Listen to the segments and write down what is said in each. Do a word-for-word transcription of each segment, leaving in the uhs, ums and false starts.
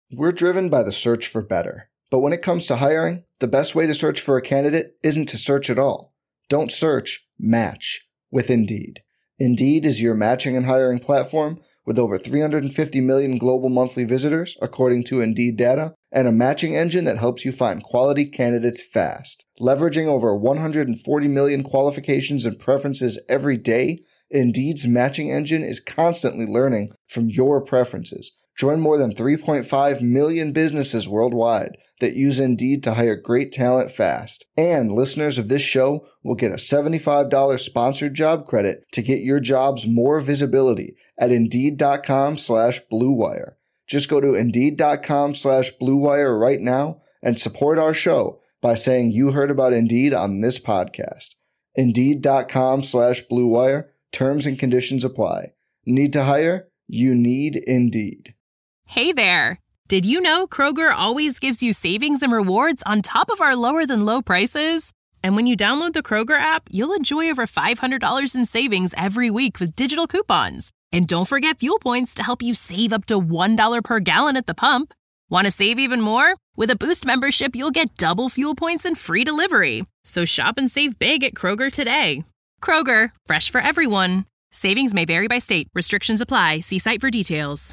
We're driven by the search for better. But when it comes to hiring, the best way to search for a candidate isn't to search at all. Don't search, match with Indeed. Indeed is your matching and hiring platform with over three hundred fifty million global monthly visitors, according to Indeed data, and a matching engine that helps you find quality candidates fast. Leveraging over one hundred forty million qualifications and preferences every day, Indeed's matching engine is constantly learning from your preferences. Join more than three point five million businesses worldwide that use Indeed to hire great talent fast. And listeners of this show will get a seventy-five dollars sponsored job credit to get your jobs more visibility at Indeed.com slash Blue Wire. Just go to Indeed.com slash Blue Wire right now and support our show by saying you heard about Indeed on this podcast. Indeed.com slash Blue Wire. Terms and conditions apply. Need to hire? You need Indeed. Hey there. Did you know Kroger always gives you savings and rewards on top of our lower than low prices? And when you download the Kroger app, you'll enjoy over five hundred dollars in savings every week with digital coupons. And don't forget fuel points to help you save up to one dollar per gallon at the pump. Want to save even more? With a Boost membership, you'll get double fuel points and free delivery. So shop and save big at Kroger today. Kroger, fresh for everyone. Savings may vary by state. Restrictions apply. See site for details.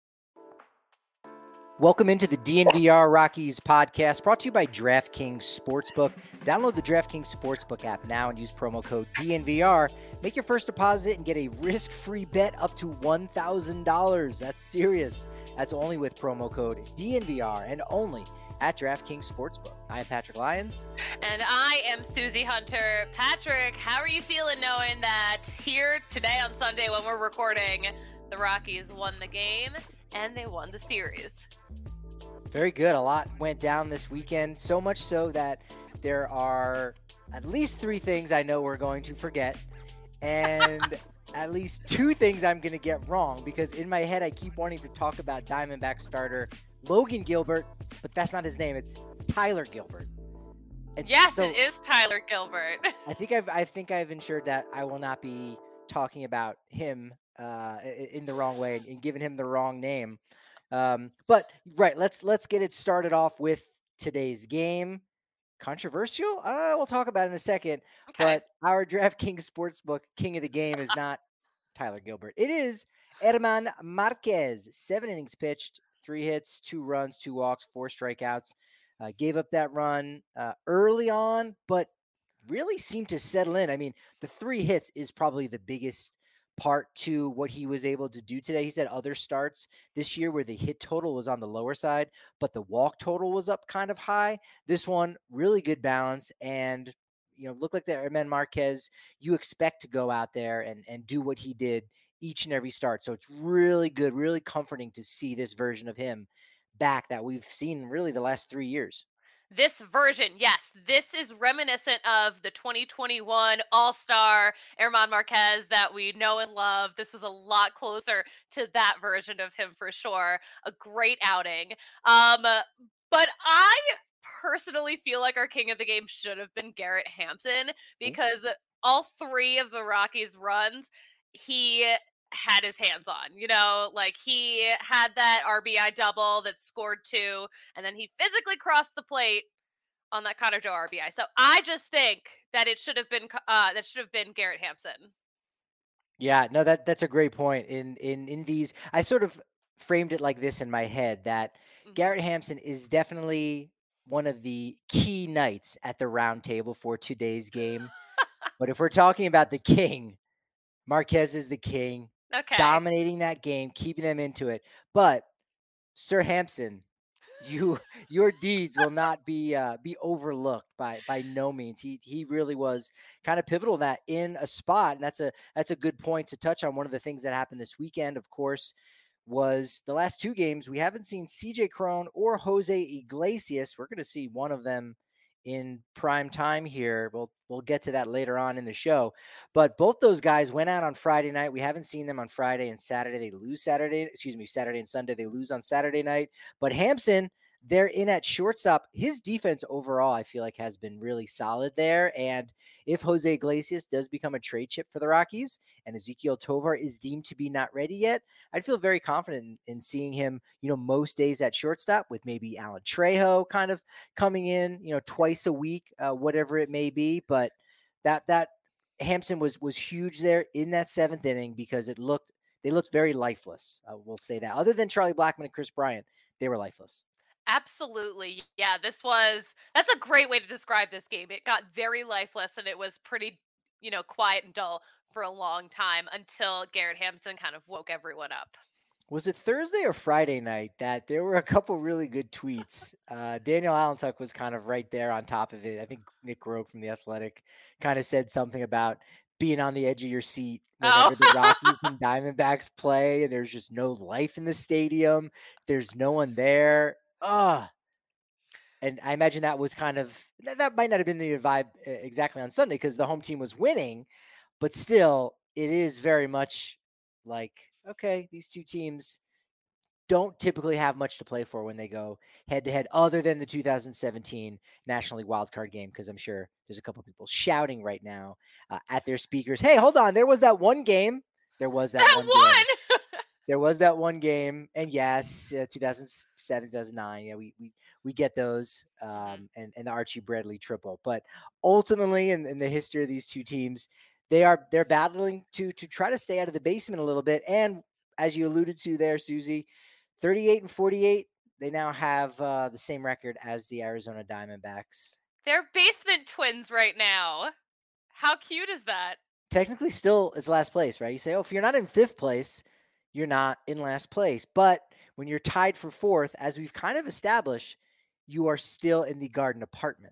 Welcome into the D N V R Rockies podcast, brought to you by DraftKings Sportsbook. Download the DraftKings Sportsbook app now and use promo code D N V R. Make your first deposit and get a risk-free bet up to one thousand dollars. That's serious. That's only with promo code D N V R and only at DraftKings Sportsbook. I am Patrick Lyons. And I am Susie Hunter. Patrick, how are you feeling knowing that here today on Sunday when we're recording, the Rockies won the game and they won the series? Very good. A lot went down this weekend, so much so that there are at least three things I know we're going to forget, and at least two things I'm going to get wrong, because in my head I keep wanting to talk about Diamondback starter Logan Gilbert, but that's not his name. It's Tyler Gilbert. And yes, so it is Tyler Gilbert. I think I've I think I've ensured that I will not be talking about him uh, in the wrong way and giving him the wrong name. Um, but right, let's let's get it started off with today's game. Controversial? Uh, we'll talk about it in a second. Okay. But our DraftKings Sportsbook king of the game is not Tyler Gilbert. It is German Marquez. Seven innings pitched, three hits, two runs, two walks, four strikeouts. Uh, gave up that run uh, early on, but really seemed to settle in. I mean, the three hits is probably the biggest part to what he was able to do today. He said other starts this year where the hit total was on the lower side, but the walk total was up kind of high. This one, really good balance, and you know, look like the German Marquez you expect to go out there and, and do what he did each and every start. So it's really good, really comforting to see this version of him back that we've seen really the last three years. This version, yes, this is reminiscent of the twenty twenty-one All-Star German Marquez that we know and love. This was a lot closer to that version of him for sure. A great outing. Um, but I personally feel like our king of the game should have been Garrett Hampson, because all three of the Rockies' runs, he had his hands on, you know, like he had that R B I double that scored two, and then he physically crossed the plate on that Connor Joe R B I. So I just think that it should have been, uh, that should have been Garrett Hampson. Yeah, no, that that's a great point. In, in, in these, I sort of framed it like this in my head, that Mm-hmm. Garrett Hampson is definitely one of the key nights at the round table for today's game. But if we're talking about the king, Marquez is the king. Okay. Dominating that game, keeping them into it. But Sir Hampson, you your deeds will not be uh, be overlooked by by no means. He he really was kind of pivotal in that in a spot, and that's a that's a good point to touch on. One of the things that happened this weekend, of course, was the last two games we haven't seen C J Cron or Jose Iglesias. We're going to see one of them in prime time here. We'll we'll get to that later on in the show. But both those guys went out on Friday night. We haven't seen them on Friday and Saturday. They lose Saturday, excuse me, Saturday and Sunday. They lose on Saturday night. But Hampson they're in at shortstop. His defense overall, I feel like, has been really solid there. And if Jose Iglesias does become a trade chip for the Rockies and Ezequiel Tovar is deemed to be not ready yet, I'd feel very confident in, in seeing him, you know, most days at shortstop with maybe Alan Trejo kind of coming in, you know, twice a week, uh, whatever it may be. But that, that Hampson was, was huge there in that seventh inning because it looked, they looked very lifeless. Uh, we'll say that. Other than Charlie Blackmon and Chris Bryant, they were lifeless. Absolutely. Yeah, this was, that's a great way to describe this game. It got very lifeless and it was pretty, you know, quiet and dull for a long time until Garrett Hampson kind of woke everyone up. Was it Thursday or Friday night that there were a couple really good tweets? Uh, Daniel Allentuck was kind of right there on top of it. I think Nick Rogue from The Athletic kind of said something about being on the edge of your seat whenever oh. the Rockies and Diamondbacks play and there's just no life in the stadium. There's no one there. Ugh. And I imagine that was kind of, that, that might not have been the vibe exactly on Sunday because the home team was winning, but still it is very much like, okay, these two teams don't typically have much to play for when they go head to head other than the two thousand seventeen National League wildcard game. Cause I'm sure there's a couple people shouting right now uh, at their speakers. Hey, hold on. There was that one game. There was that, that one, one. game. There was that one game, and yes, uh, two thousand seven, two thousand nine. Yeah, we we we get those, um, and and the Archie Bradley triple. But ultimately, in, in the history of these two teams, they are they're battling to to try to stay out of the basement a little bit. And as you alluded to there, Susie, thirty-eight and forty-eight. They now have uh, the same record as the Arizona Diamondbacks. They're basement twins right now. How cute is that? Technically, still it's last place, right? You say, oh, if you're not in fifth place, you're not in last place. But when you're tied for fourth, as we've kind of established, you are still in the Garden apartment.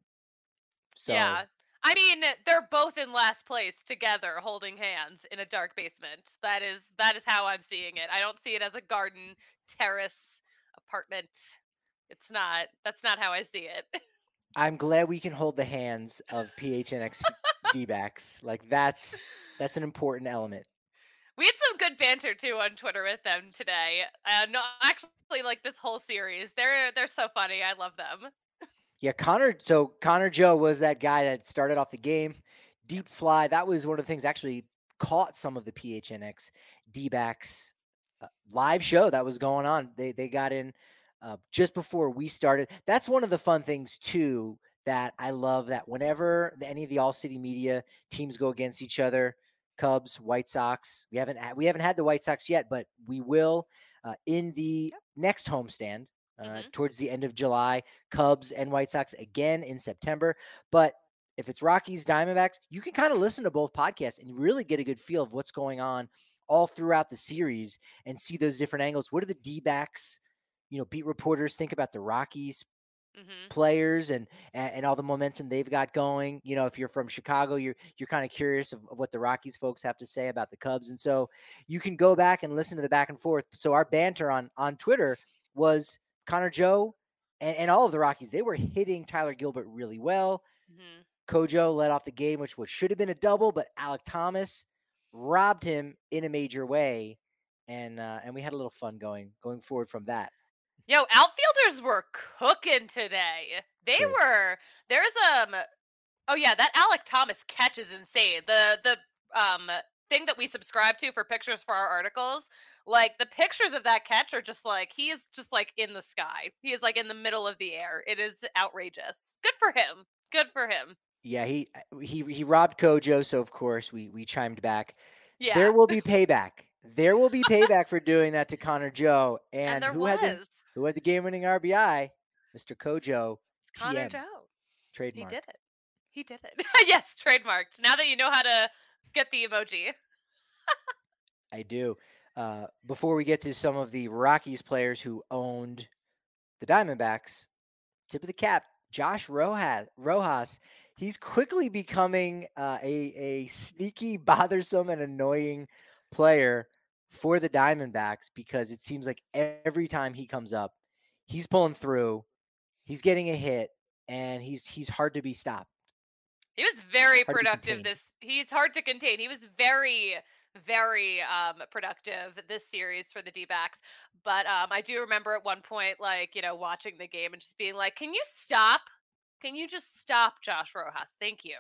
So yeah. I mean, they're both in last place together, holding hands in a dark basement. That is that is how I'm seeing it. I don't see it as a garden terrace apartment. It's not. That's not how I see it. I'm glad we can hold the hands of P H N X D-backs. Like that's that's an important element. We had some good banter too on Twitter with them today. Uh, no, actually, like this whole series, they're they're so funny. I love them. Yeah, Connor. So Connor Joe was that guy that started off the game, deep fly. That was one of the things actually caught some of the P H N X D-backs uh, live show that was going on. They they got in uh, just before we started. That's one of the fun things too that I love. That whenever any of the All City Media teams go against each other. Cubs, White Sox. We haven't had, we haven't had the White Sox yet, but we will uh, in the next homestand uh, mm-hmm. towards the end of July. Cubs and White Sox again in September. But if it's Rockies, Diamondbacks, you can kind of listen to both podcasts and really get a good feel of what's going on all throughout the series and see those different angles. What do the D-backs, you know, beat reporters think about the Rockies? Mm-hmm. Players and, and and all the momentum they've got going. You know, if you're from Chicago, you're you're kind of curious of, of what the Rockies folks have to say about the Cubs, and so you can go back and listen to the back and forth. So our banter on on Twitter was Connor Joe and, and all of the Rockies. They were hitting Tyler Gilbert really well. Mm-hmm. Kojo led off the game, which which should have been a double, but Alek Thomas robbed him in a major way, and uh, and we had a little fun going going forward from that. Yo, outfielders were cooking today. They True. were. There's um. Oh yeah, that Alek Thomas catch is insane. The the um thing that we subscribe to for pictures for our articles, like the pictures of that catch are just like he is just like in the sky. He is like in the middle of the air. It is outrageous. Good for him. Good for him. Yeah, he he he robbed Kojo, so of course we we chimed back. Yeah. There will be payback. There will be payback for doing that to Connor Joe. And, and there who was. had the Who had the game-winning R B I? Mister Kojo. Connor T M. Joe. Trademark. He did it. He did it. Yes, trademarked. Now that you know how to get the emoji. I do. Uh, before we get to some of the Rockies players who owned the Diamondbacks, tip of the cap, Josh Rojas. Rojas. He's quickly becoming uh, a, a sneaky, bothersome, and annoying player for the Diamondbacks because it seems like every time he comes up, he's pulling through, he's getting a hit, and he's he's hard to be stopped. He was very hard productive this he's hard to contain. He was very, very um, productive this series for the D-backs. But um, I do remember at one point, like, you know, watching the game and just being like, can you stop? Can you just stop Josh Rojas? Thank you.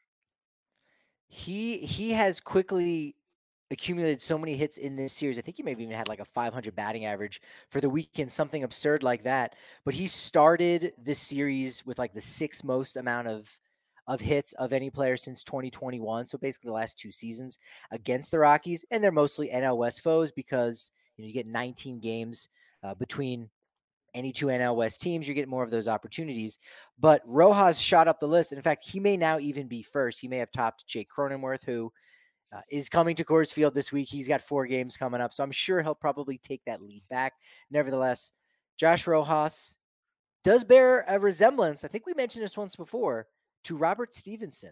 He he has quickly accumulated so many hits in this series. I think he maybe even had like a five hundred batting average for the weekend, something absurd like that. But he started this series with like the sixth most amount of of hits of any player since twenty twenty-one. So basically the last two seasons against the Rockies, and they're mostly N L West foes because you know you get nineteen games uh, between any two N L West teams, you're getting more of those opportunities. But Rojas shot up the list. In fact, he may now even be first. He may have topped Jake Cronenworth, who uh, is coming to Coors Field this week. He's got four games coming up, so I'm sure he'll probably take that lead back. Nevertheless, Josh Rojas does bear a resemblance, I think we mentioned this once before, to Robert Stevenson.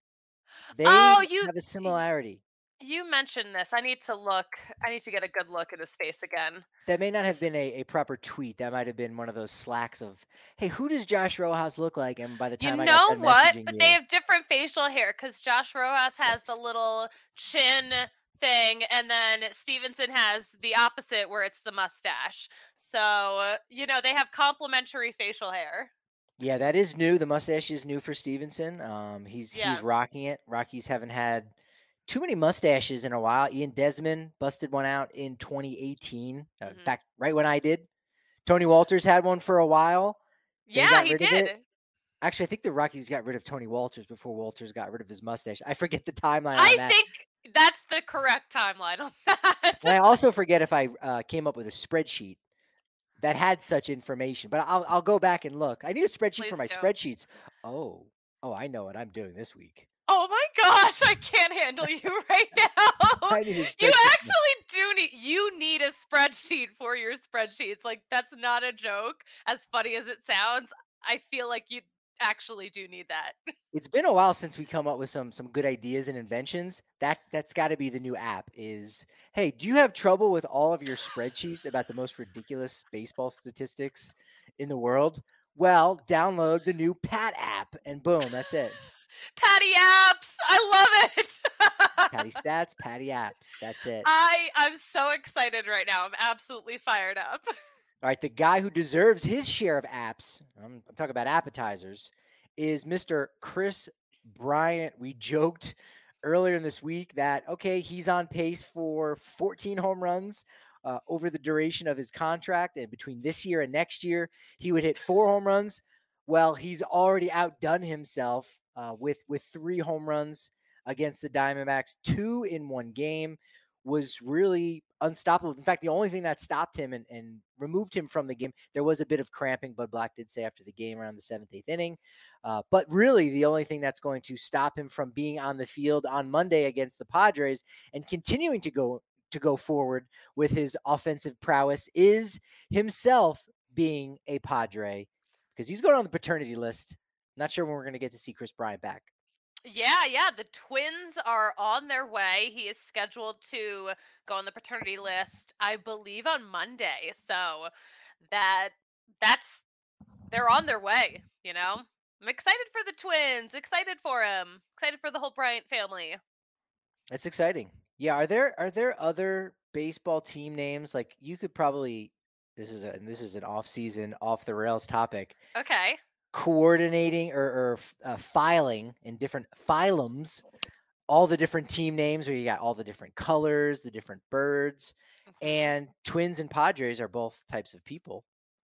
They Oh, you have a similarity. you mentioned this. I need to look. I need to get a good look at his face again. That may not have been a, a proper tweet. That might have been one of those slacks of, hey, who does Josh Rojas look like? And by the You time I got know done what? messaging But you, they have different facial hair because Josh Rojas has the yes. little chin thing, and then Stevenson has the opposite where it's the mustache. So, you know, they have complementary facial hair. Yeah, that is new. The mustache is new for Stevenson. Um, he's Yeah. he's rocking it. Rockies haven't had too many mustaches in a while. Ian Desmond busted one out in twenty eighteen. Uh, Mhm. In fact, right when I did. Tony Walters had one for a while. They Yeah, got he rid of did. it. Actually, I think the Rockies got rid of Tony Walters before Walters got rid of his mustache. I forget the timeline on I that. think that's the correct timeline on that. And I also forget if I uh, came up with a spreadsheet that had such information, but I'll I'll go back and look. I need a spreadsheet Please for my do. spreadsheets. Oh, oh, I know what I'm doing this week. Oh my gosh, I can't handle you right now. I need a You spreadsheet. actually do need you need a spreadsheet for your spreadsheets. Like that's not a joke. As funny as it sounds, I feel like you actually do need that. It's been a while since we come up with some some good ideas and inventions. That that's got to be the new app. Is hey, do you have trouble with all of your spreadsheets about the most ridiculous baseball statistics in the world? Well, download the new Pat app, and boom, that's it. Patty apps. I love it. Patty stats, Patty apps. That's it. I I'm so excited right now. I'm absolutely fired up. All right, the guy who deserves his share of apps, I'm, I'm talking about appetizers, is Mister Chris Bryant. We joked earlier in this week that, okay, he's on pace for fourteen home runs uh, over the duration of his contract. And between this year and next year, he would hit four home runs. Well, he's already outdone himself uh, with, with three home runs against the Diamondbacks, two in one game. Was really unstoppable. In fact, the only thing that stopped him and, and removed him from the game, there was a bit of cramping, Bud Black did say after the game around the seventh, eighth inning. Uh, but really, the only thing that's going to stop him from being on the field on Monday against the Padres and continuing to go to go forward with his offensive prowess is himself being a Padre, because he's going on the paternity list. Not sure when we're going to get to see Chris Bryant back. Yeah, yeah, the Twins are on their way. He is scheduled to go on the paternity list, I believe, on Monday. So that that's they're on their way, you know? I'm excited for the Twins, excited for him, excited for the whole Bryant family. That's exciting. Yeah, are there are there other baseball team names, like you could probably, this is a and this is an off-season off the rails topic, Okay. coordinating or, or f- uh, filing in different phylums all the different team names where you got all the different colors, the different birds, Mhm. and Twins and Padres are both types of people.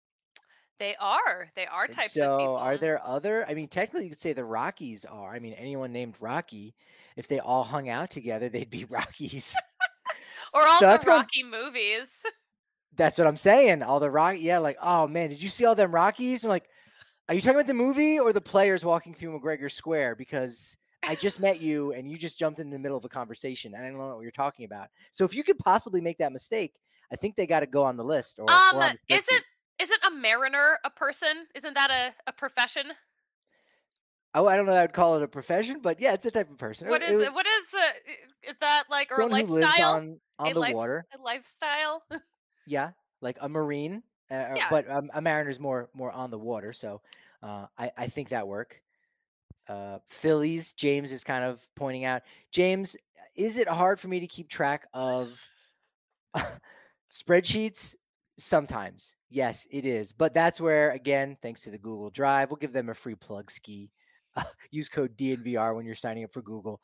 They are. They are And types of so people. are there other, I mean, technically you could say the Rockies are. I mean, anyone named Rocky, if they all hung out together, they'd be Rockies. Or all So the that's going- Rocky movies. That's what I'm saying. All the Rock, yeah, like, oh man, did you see all them Rockies? I'm like, are you talking about the movie or the players walking through McGregor Square? Because I just met you and you just jumped in the middle of a conversation and I don't know what you're talking about. So if you could possibly make that mistake, I think they got to go on the list. Or, Um, or on the spreadsheet. isn't isn't a mariner a person? Isn't that a, a profession? Oh, I don't know. I would call it a profession, but yeah, it's a type of person. What It is was it? What is the? Is that like or a someone who lives lifestyle? on on a the life, water. A lifestyle. Yeah, like a marine, uh, Yeah. but um, a mariner's more more on the water. So uh, I I think that work. Uh, Phillies, James is kind of pointing out. James, is it hard for me to keep track of spreadsheets? Sometimes. Yes, it is. But that's where, again, thanks to the Google Drive, we'll give them a free plug ski. Uh, use code D N V R when you're signing up for Google.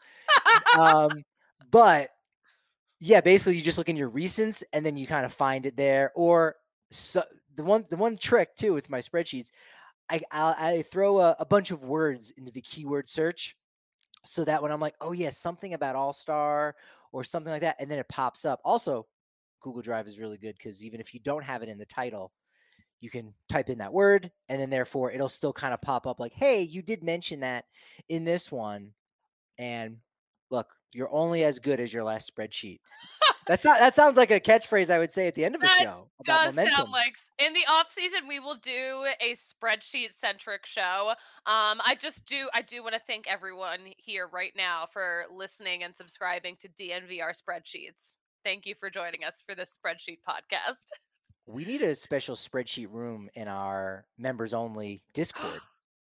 Um, but yeah, basically you just look in your recents and then you kind of find it there. Or so, the one the one trick too with my spreadsheets, I I'll, I throw a, a bunch of words into the keyword search, so that when I'm like, oh yeah, something about All Star or something like that, and then it pops up. Also, Google Drive is really good because even if you don't have it in the title, you can type in that word, and then therefore it'll still kind of pop up like, hey, you did mention that in this one. And look, you're only as good as your last spreadsheet. That's not, that sounds like a catchphrase I would say at the end of the That show about does momentum. sound like in the off season we will do a spreadsheet centric show. Um, I just do I do want to thank everyone here right now for listening and subscribing to D N V R spreadsheets. Thank you for joining us for this spreadsheet podcast. We need a special spreadsheet room in our members only Discord.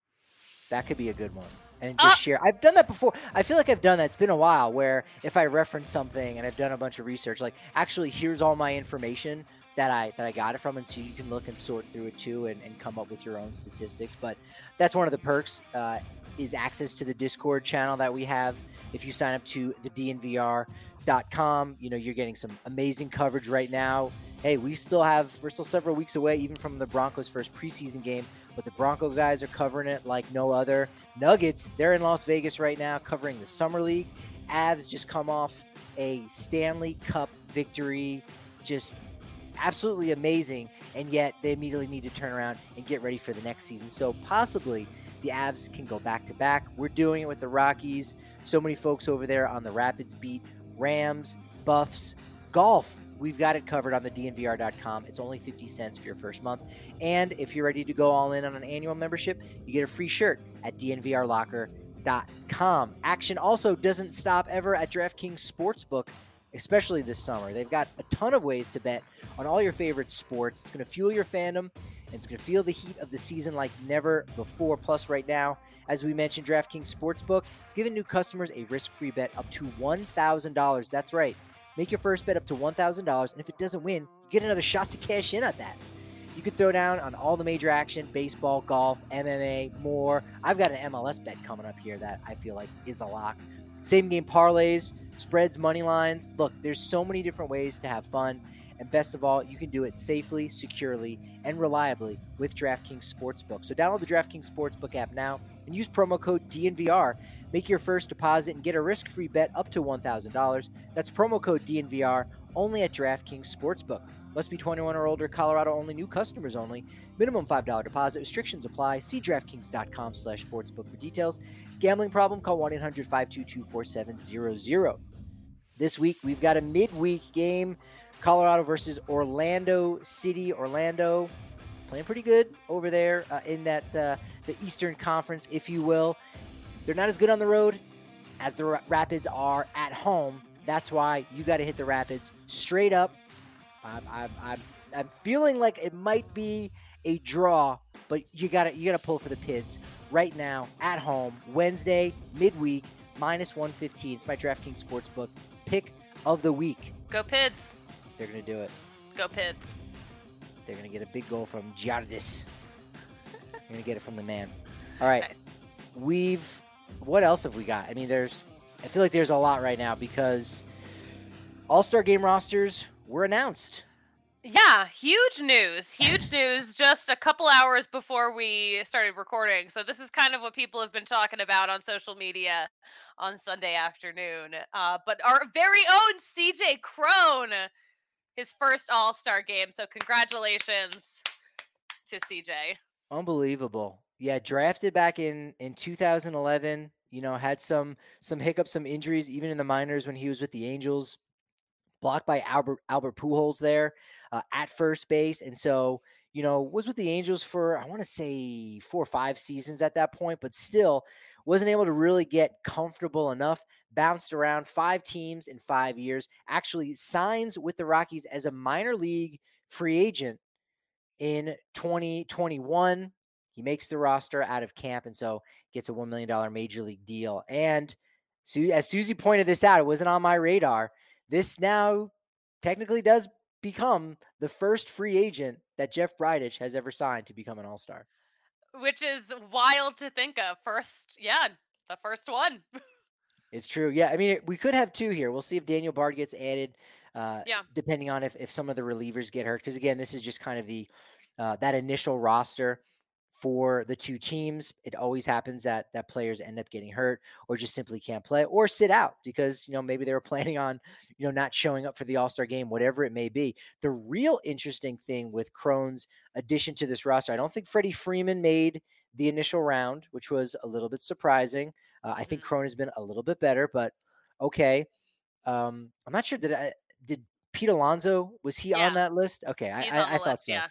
That could be a good one. And just uh, share. I've done that before. I feel like I've done that. It's been a while where if I reference something and I've done a bunch of research, like actually here's all my information that I that I got it from. And so you can look and sort through it too and, and come up with your own statistics. But that's one of the perks uh, is access to the Discord channel that we have. If you sign up to the D N V R dot com, you know, you're getting some amazing coverage right now. Hey, we still have, we're still several weeks away even from the Broncos' first preseason game. But the Bronco guys are covering it like no other. Nuggets, they're in Las Vegas right now covering the Summer League. Avs just come off a Stanley Cup victory. Just absolutely amazing. And yet they immediately need to turn around and get ready for the next season. So possibly the Avs can go back to back. We're doing it with the Rockies. So many folks over there on the Rapids beat. Rams, Buffs, golf. We've got it covered on the D N V R dot com. It's only fifty cents for your first month. And if you're ready to go all in on an annual membership, you get a free shirt at D N V R locker dot com. Action also doesn't stop ever at DraftKings Sportsbook, especially this summer. They've got a ton of ways to bet on all your favorite sports. It's going to fuel your fandom, and it's going to feel the heat of the season like never before. Plus, right now, as we mentioned, DraftKings Sportsbook is giving new customers a risk-free bet up to one thousand dollars. That's right. Make your first bet up to one thousand dollars, and if it doesn't win, you get another shot to cash in at that. You can throw down on all the major action, baseball, golf, M M A, more. I've got an M L S bet coming up here that I feel like is a lock. Same game parlays, spreads, money lines. Look, there's so many different ways to have fun, and best of all, you can do it safely, securely, and reliably with DraftKings Sportsbook. So download the DraftKings Sportsbook app now and use promo code D N V R. Make your first deposit and get a risk-free bet up to one thousand dollars. That's promo code D N V R only at DraftKings Sportsbook. Must be twenty-one or older, Colorado only, new customers only. Minimum five dollars deposit. Restrictions apply. See DraftKings dot com slash sportsbook for details. Gambling problem? Call one eight hundred five two two four seven zero zero. This week, we've got a midweek game. Colorado versus Orlando City. Orlando playing pretty good over there uh, in that uh, the Eastern Conference, if you will. They're not as good on the road as the Rapids are at home. That's why you got to hit the Rapids straight up. I'm, I'm, I'm, I'm feeling like it might be a draw, but you got to you got to pull for the Pids right now at home. Wednesday, midweek, minus one fifteen. It's my DraftKings Sportsbook pick of the week. Go Pids. They're going to do it. Go Pids. They're going to get a big goal from Giardis. They're going to get it from the man. All right. Nice. We've... What else have we got? I mean, there's, I feel like there's a lot right now because All-Star game rosters were announced. Yeah, huge news. Huge news just a couple hours before we started recording. So this is kind of what people have been talking about on social media on Sunday afternoon. Uh, but our very own C J Cron, his first All-Star game. So congratulations to C J. Unbelievable. Yeah, drafted back in, in two thousand eleven, you know, had some some hiccups, some injuries, even in the minors when he was with the Angels. Blocked by Albert Albert Pujols there uh, at first base. And so, you know, was with the Angels for, I want to say, four or five seasons at that point, but still wasn't able to really get comfortable enough. Bounced around five teams in five years. Actually signs with the Rockies as a minor league free agent in twenty twenty-one. He makes the roster out of camp, and so gets a one million dollars major league deal. And so, as Susie pointed this out, it wasn't on my radar. This now technically does become the first free agent that Jeff Bridich has ever signed to become an All-Star. Which is wild to think of. First, yeah, the first one. It's true. Yeah, I mean, we could have two here. We'll see if Daniel Bard gets added, uh, yeah. depending on if, if some of the relievers get hurt. Because, again, this is just kind of the uh, that initial roster for the two teams. It always happens that that players end up getting hurt or just simply can't play or sit out because, you know, maybe they were planning on, you know, not showing up for the All-Star game, whatever it may be. The real interesting thing with Cron's addition to this roster, I don't think Freddie Freeman made the initial round, which was a little bit surprising. Uh, I think Cron has been a little bit better, but okay. Um, I'm not sure. Did I, did Pete Alonso, was he yeah. on that list? Okay, I, I, I list, thought so. Yeah.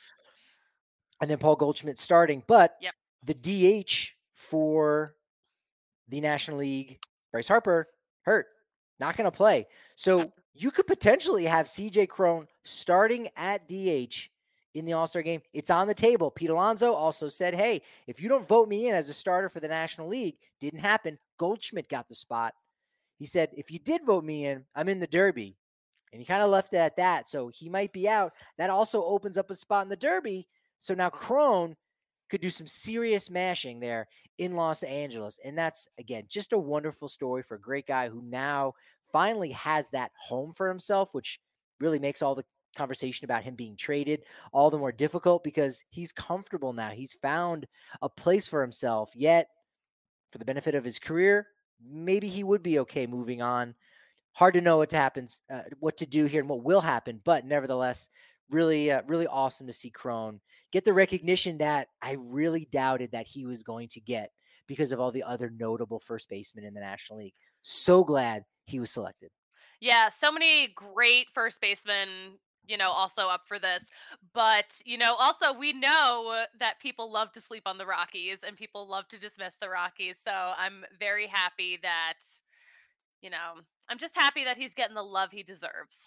And then Paul Goldschmidt starting, but yep. the D H for the National League, Bryce Harper, hurt, not going to play. So you could potentially have C J Cron starting at D H in the All-Star game. It's on the table. Pete Alonso also said, hey, if you don't vote me in as a starter for the National League, didn't happen. Goldschmidt got the spot. He said, if you did vote me in, I'm in the Derby. And he kind of left it at that. So he might be out. That also opens up a spot in the Derby. So now Cron could do some serious mashing there in Los Angeles. And that's, again, just a wonderful story for a great guy who now finally has that home for himself, which really makes all the conversation about him being traded all the more difficult because he's comfortable now. He's found a place for himself, yet for the benefit of his career, maybe he would be okay moving on. Hard to know what happens, uh, what to do here and what will happen, but nevertheless, really, uh, really awesome to see Cron get the recognition that I really doubted that he was going to get because of all the other notable first basemen in the National League. So glad he was selected. Yeah, so many great first basemen, you know, also up for this. But, you know, also we know that people love to sleep on the Rockies and people love to dismiss the Rockies. So I'm very happy that, you know, I'm just happy that he's getting the love he deserves.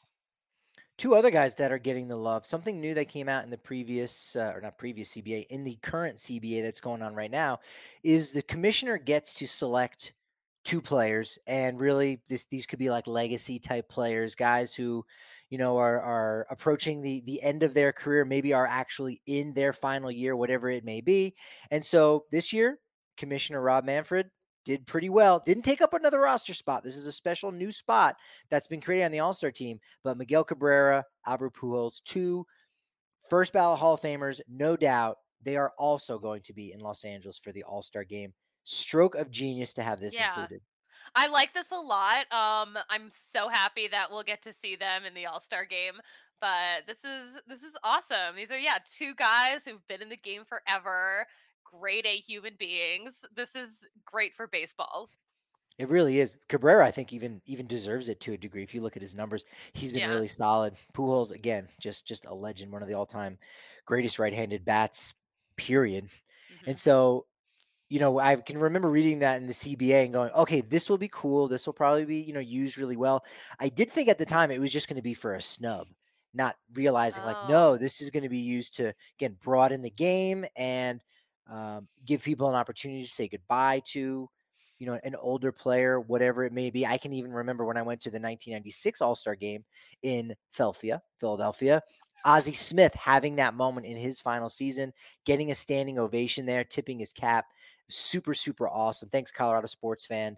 Two other guys that are getting the love, something new that came out in the previous, uh, or not previous C B A, in the current C B A that's going on right now, is the commissioner gets to select two players, and really this these could be like legacy type players, guys who, you know, are are approaching the the end of their career, maybe are actually in their final year, whatever it may be. And so this year, Commissioner Rob Manfred did pretty well. Didn't take up another roster spot. This is a special new spot that's been created on the All-Star team. But Miguel Cabrera, Albert Pujols, two first ballot Hall of Famers, no doubt. They are also going to be in Los Angeles for the All-Star game. Stroke of genius to have this yeah. included. I like this a lot. Um, I'm so happy that we'll get to see them in the All-Star game. But this is this is awesome. These are, yeah, two guys who've been in the game forever. Great A human beings. This is great for baseball. It really is. Cabrera, I think, even even deserves it to a degree. If you look at his numbers, he's been Yeah. really solid. Pujols, again, just just a legend, one of the all-time greatest right-handed bats, period. Mm-hmm. And so, you know, I can remember reading that in the C B A and going, okay, this will be cool. This will probably be, you know, used really well. I did think at the time it was just going to be for a snub, not realizing like, no, Oh. this is going to be used to, again, broaden the game and um, give people an opportunity to say goodbye to, you know, an older player, whatever it may be. I can even remember when I went to the nineteen ninety-six All-Star game in Philadelphia, Philadelphia, Ozzie Smith having that moment in his final season, getting a standing ovation there, tipping his cap. Super, super awesome. Thanks, Colorado sports fan.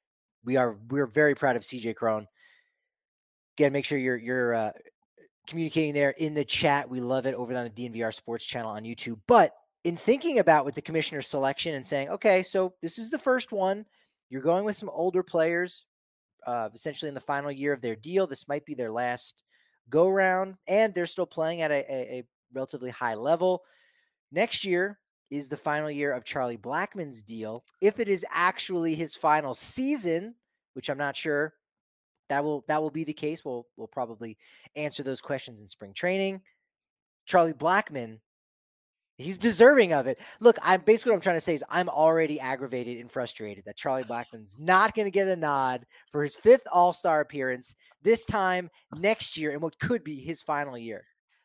We are we're very proud of C J Cron. Again, make sure you're you're uh, communicating there in the chat. We love it over on the D N V R Sports channel on YouTube. But in thinking about with the commissioner's selection and saying, okay, so this is the first one. You're going with some older players, uh, essentially in the final year of their deal. This might be their last go round, and they're still playing at a, a, a relatively high level. Next year is the final year of Charlie Blackmon's deal. If it is actually his final season, which I'm not sure, that will that will be the case. We'll we'll probably answer those questions in spring training. Charlie Blackmon, he's deserving of it. Look, I'm basically what I'm trying to say is I'm already aggravated and frustrated that Charlie Blackmon's not going to get a nod for his fifth All-Star appearance this time next year in what could be his final year.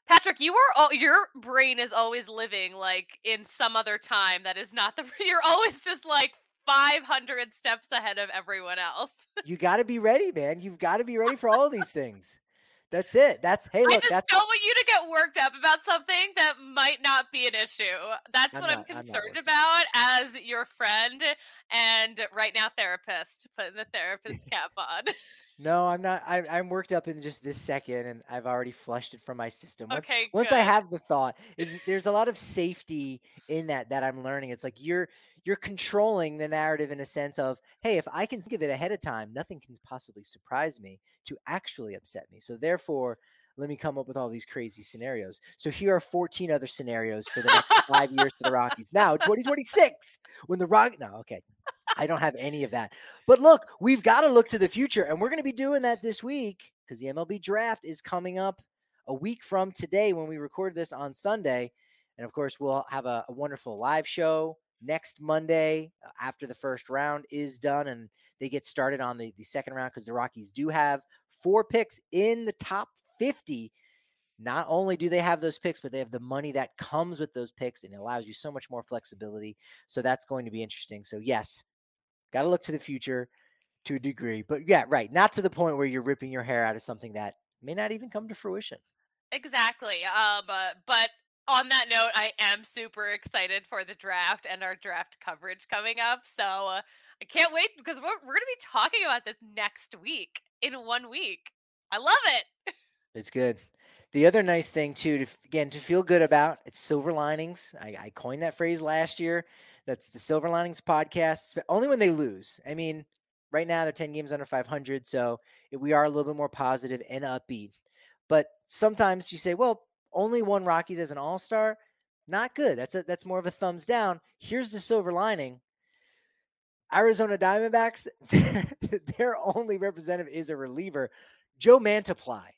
Patrick, you are all, your brain is always living like in some other time that is not the you're always just like five hundred steps ahead of everyone else. You got to be ready, man. You've got to be ready for all of these things. That's it. That's hey, I look, just that's don't want you to get worked up about something that might not be an issue. That's I'm what I'm not- I'm not concerned worked up. about as your friend and right now therapist, putting the therapist cap on. No, I'm not. I, I'm worked up in just this second, and I've already flushed it from my system. Once, Okay, once I good. have the thought, it's, there's a lot of safety in that that I'm learning. It's like you're you're controlling the narrative in a sense of, hey, if I can think of it ahead of time, nothing can possibly surprise me to actually upset me. So therefore, let me come up with all these crazy scenarios. So here are fourteen other scenarios for the next five years for the Rockies. Now, twenty twenty-six, when the Rock, no, okay. I don't have any of that. But look, we've got to look to the future, and we're going to be doing that this week because the M L B draft is coming up a week from today when we record this on Sunday. And of course, we'll have a, a wonderful live show next Monday uh, after the first round is done and they get started on the, the second round because the Rockies do have four picks in the top fifty. Not only do they have those picks, but they have the money that comes with those picks, and it allows you so much more flexibility. So that's going to be interesting. So yes, got to look to the future to a degree. But yeah, right. Not to the point where you're ripping your hair out of something that may not even come to fruition. Exactly. Um, uh, but on that note, I am super excited for the draft and our draft coverage coming up. So uh, I can't wait because we're, we're going to be talking about this next week in one week. I love it. It's good. The other nice thing too, to again, to feel good about, it's silver linings. I, I coined that phrase last year. That's the Silver Linings podcast, but only when they lose. I mean, right now they're ten games under five hundred, so we are a little bit more positive and upbeat. But sometimes you say, well, only one Rockies as an all-star, not good. That's a, that's more of a thumbs down. Here's the silver lining. Arizona Diamondbacks, their only representative is a reliever, Joe Mantiply.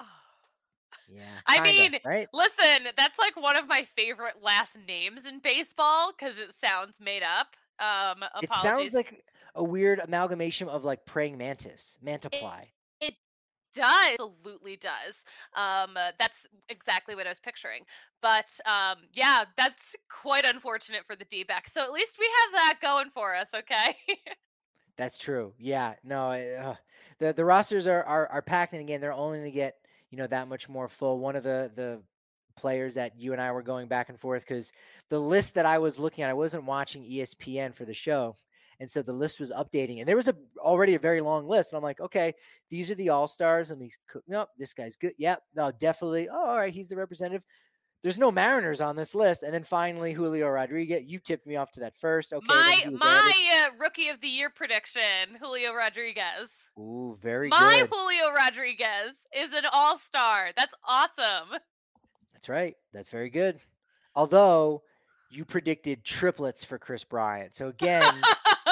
Yeah, I kinda, mean, right? listen, that's like one of my favorite last names in baseball because it sounds made up. Um, It apologies. sounds like a weird amalgamation of like praying mantis, Mantiply. It, it does, absolutely does. Um, uh, that's exactly what I was picturing. But um, yeah, that's quite unfortunate for the D-backs. So at least we have that going for us, okay? That's true. Yeah, no, uh, the the rosters are are, are packed, and again, they're only going to get you know that much more full. One of the the players that you and I were going back and forth because the list that I was looking at, I wasn't watching E S P N for the show, and so the list was updating, and there was a already a very long list, and I'm like, okay, these are the all stars, and these, nope, this guy's good. Yep, no, definitely. Oh, all right, he's the representative. There's no Mariners on this list. And then finally, Julio Rodriguez. You tipped me off to that first. Okay. my my uh, rookie of the year prediction, Julio Rodriguez. Ooh, very my good. My Julio Rodriguez is an all-star. That's awesome. That's right. That's very good. Although you predicted triplets for Chris Bryant. So again,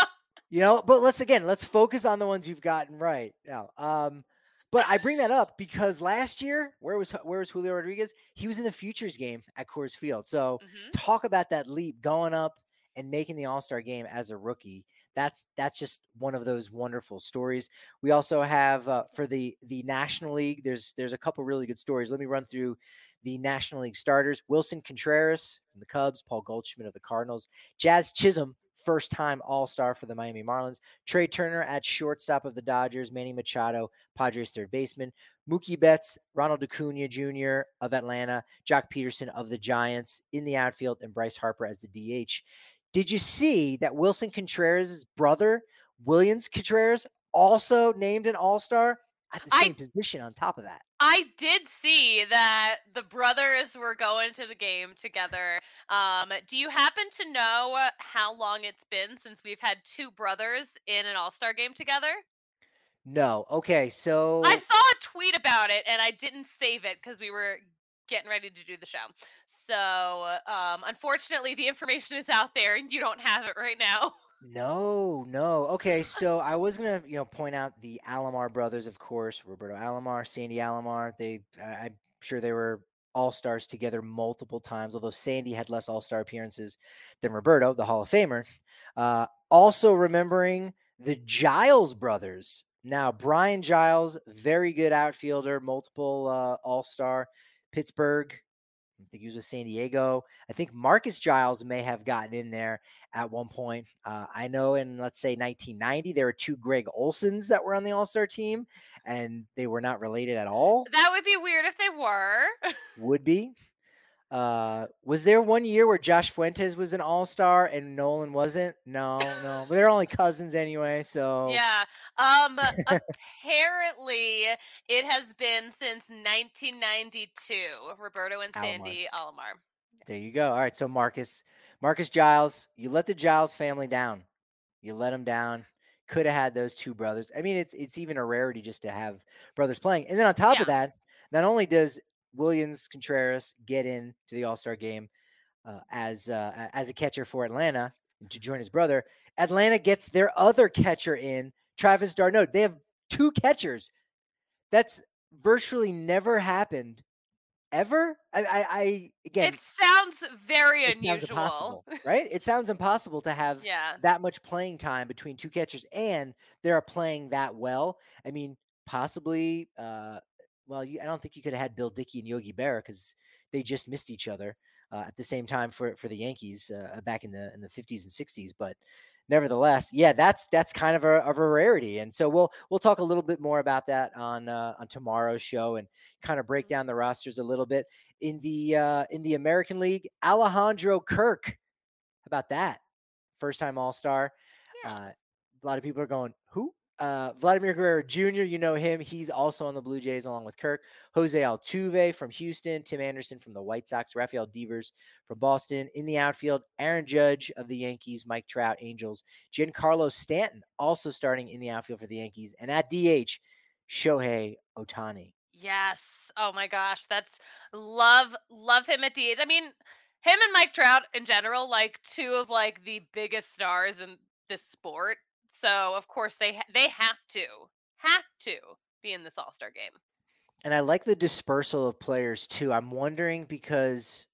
you know, but let's again, let's focus on the ones you've gotten right. Now, um, but I bring that up because last year, where was where was Julio Rodriguez? He was in the Futures game at Coors Field. So mm-hmm. talk about that leap going up and making the All-Star game as a rookie. That's that's just one of those wonderful stories. We also have uh, for the the National League. There's there's a couple really good stories. Let me run through the National League starters: Wilson Contreras from the Cubs, Paul Goldschmidt of the Cardinals, Jazz Chisholm, first-time All-Star for the Miami Marlins, Trey Turner at shortstop of the Dodgers, Manny Machado, Padres third baseman, Mookie Betts, Ronald Acuna Junior of Atlanta, Jock Peterson of the Giants in the outfield, and Bryce Harper as the D H. Did you see that Wilson Contreras' brother, Williams Contreras, also named an All-Star at the same I, position on top of that? I did see that the brothers were going to the game together. Um, do you happen to know how long it's been since we've had two brothers in an All-Star game together? No. Okay, so I saw a tweet about it, and I didn't save it because we were getting ready to do the show. So, um, unfortunately, the information is out there, and you don't have it right now. No, no. Okay, so I was gonna, you know, point out the Alomar brothers, of course, Roberto Alomar, Sandy Alomar. They, I'm sure they were all-stars together multiple times, although Sandy had less all-star appearances than Roberto, the Hall of Famer. Uh, also remembering the Giles brothers. Now, Brian Giles, very good outfielder, multiple uh, all-star. Pittsburgh. I think he was with San Diego. I think Marcus Giles may have gotten in there at one point. Uh, I know in, let's say, nineteen ninety, there were two Greg Olsons that were on the All-Star team, and they were not related at all. That would be weird if they were. Would be. Uh, was there one year where Josh Fuentes was an all-star and Nolan wasn't? No, no. But they're only cousins anyway, so. Yeah. Um. Apparently, it has been since nineteen ninety-two. Roberto and Sandy Alomars. Alomar. There you go. All right, so Marcus, Marcus Giles, you let the Giles family down. You let them down. Could have had those two brothers. I mean, it's it's even a rarity just to have brothers playing. And then on top Yeah. of that, not only does Williams Contreras get in to the All-Star game uh, as uh, as a catcher for Atlanta to join his brother, Atlanta gets their other catcher in, Travis d'Arnaud. They have two catchers. That's virtually never happened ever. I, I, I again, It sounds very it sounds unusual. impossible, right? It sounds impossible to have Yeah. that much playing time between two catchers, and they're playing that well. I mean, possibly. Uh, well, you, I don't think you could have had Bill Dickey and Yogi Berra because they just missed each other uh, at the same time for for the Yankees uh, back in the in the fifties and sixties. But nevertheless, yeah, that's that's kind of a, of a rarity, and so we'll we'll talk a little bit more about that on uh, on tomorrow's show and kind of break down the rosters a little bit. In the uh, in the American League, Alejandro Kirk, how about that? First time All-Star. Yeah. Uh, a lot of people are going, who? Uh, Vladimir Guerrero Junior, you know him. He's also on the Blue Jays along with Kirk. Jose Altuve from Houston. Tim Anderson from the White Sox. Rafael Devers from Boston. In the outfield, Aaron Judge of the Yankees. Mike Trout, Angels. Giancarlo Stanton also starting in the outfield for the Yankees. And at D H, Shohei Ohtani. Yes. Oh my gosh, that's love love him at D H. I mean, him and Mike Trout in general, like two of like the biggest stars in this sport. So of course they ha- they have to have to be in this All-Star game. And I like the dispersal of players too. I'm wondering because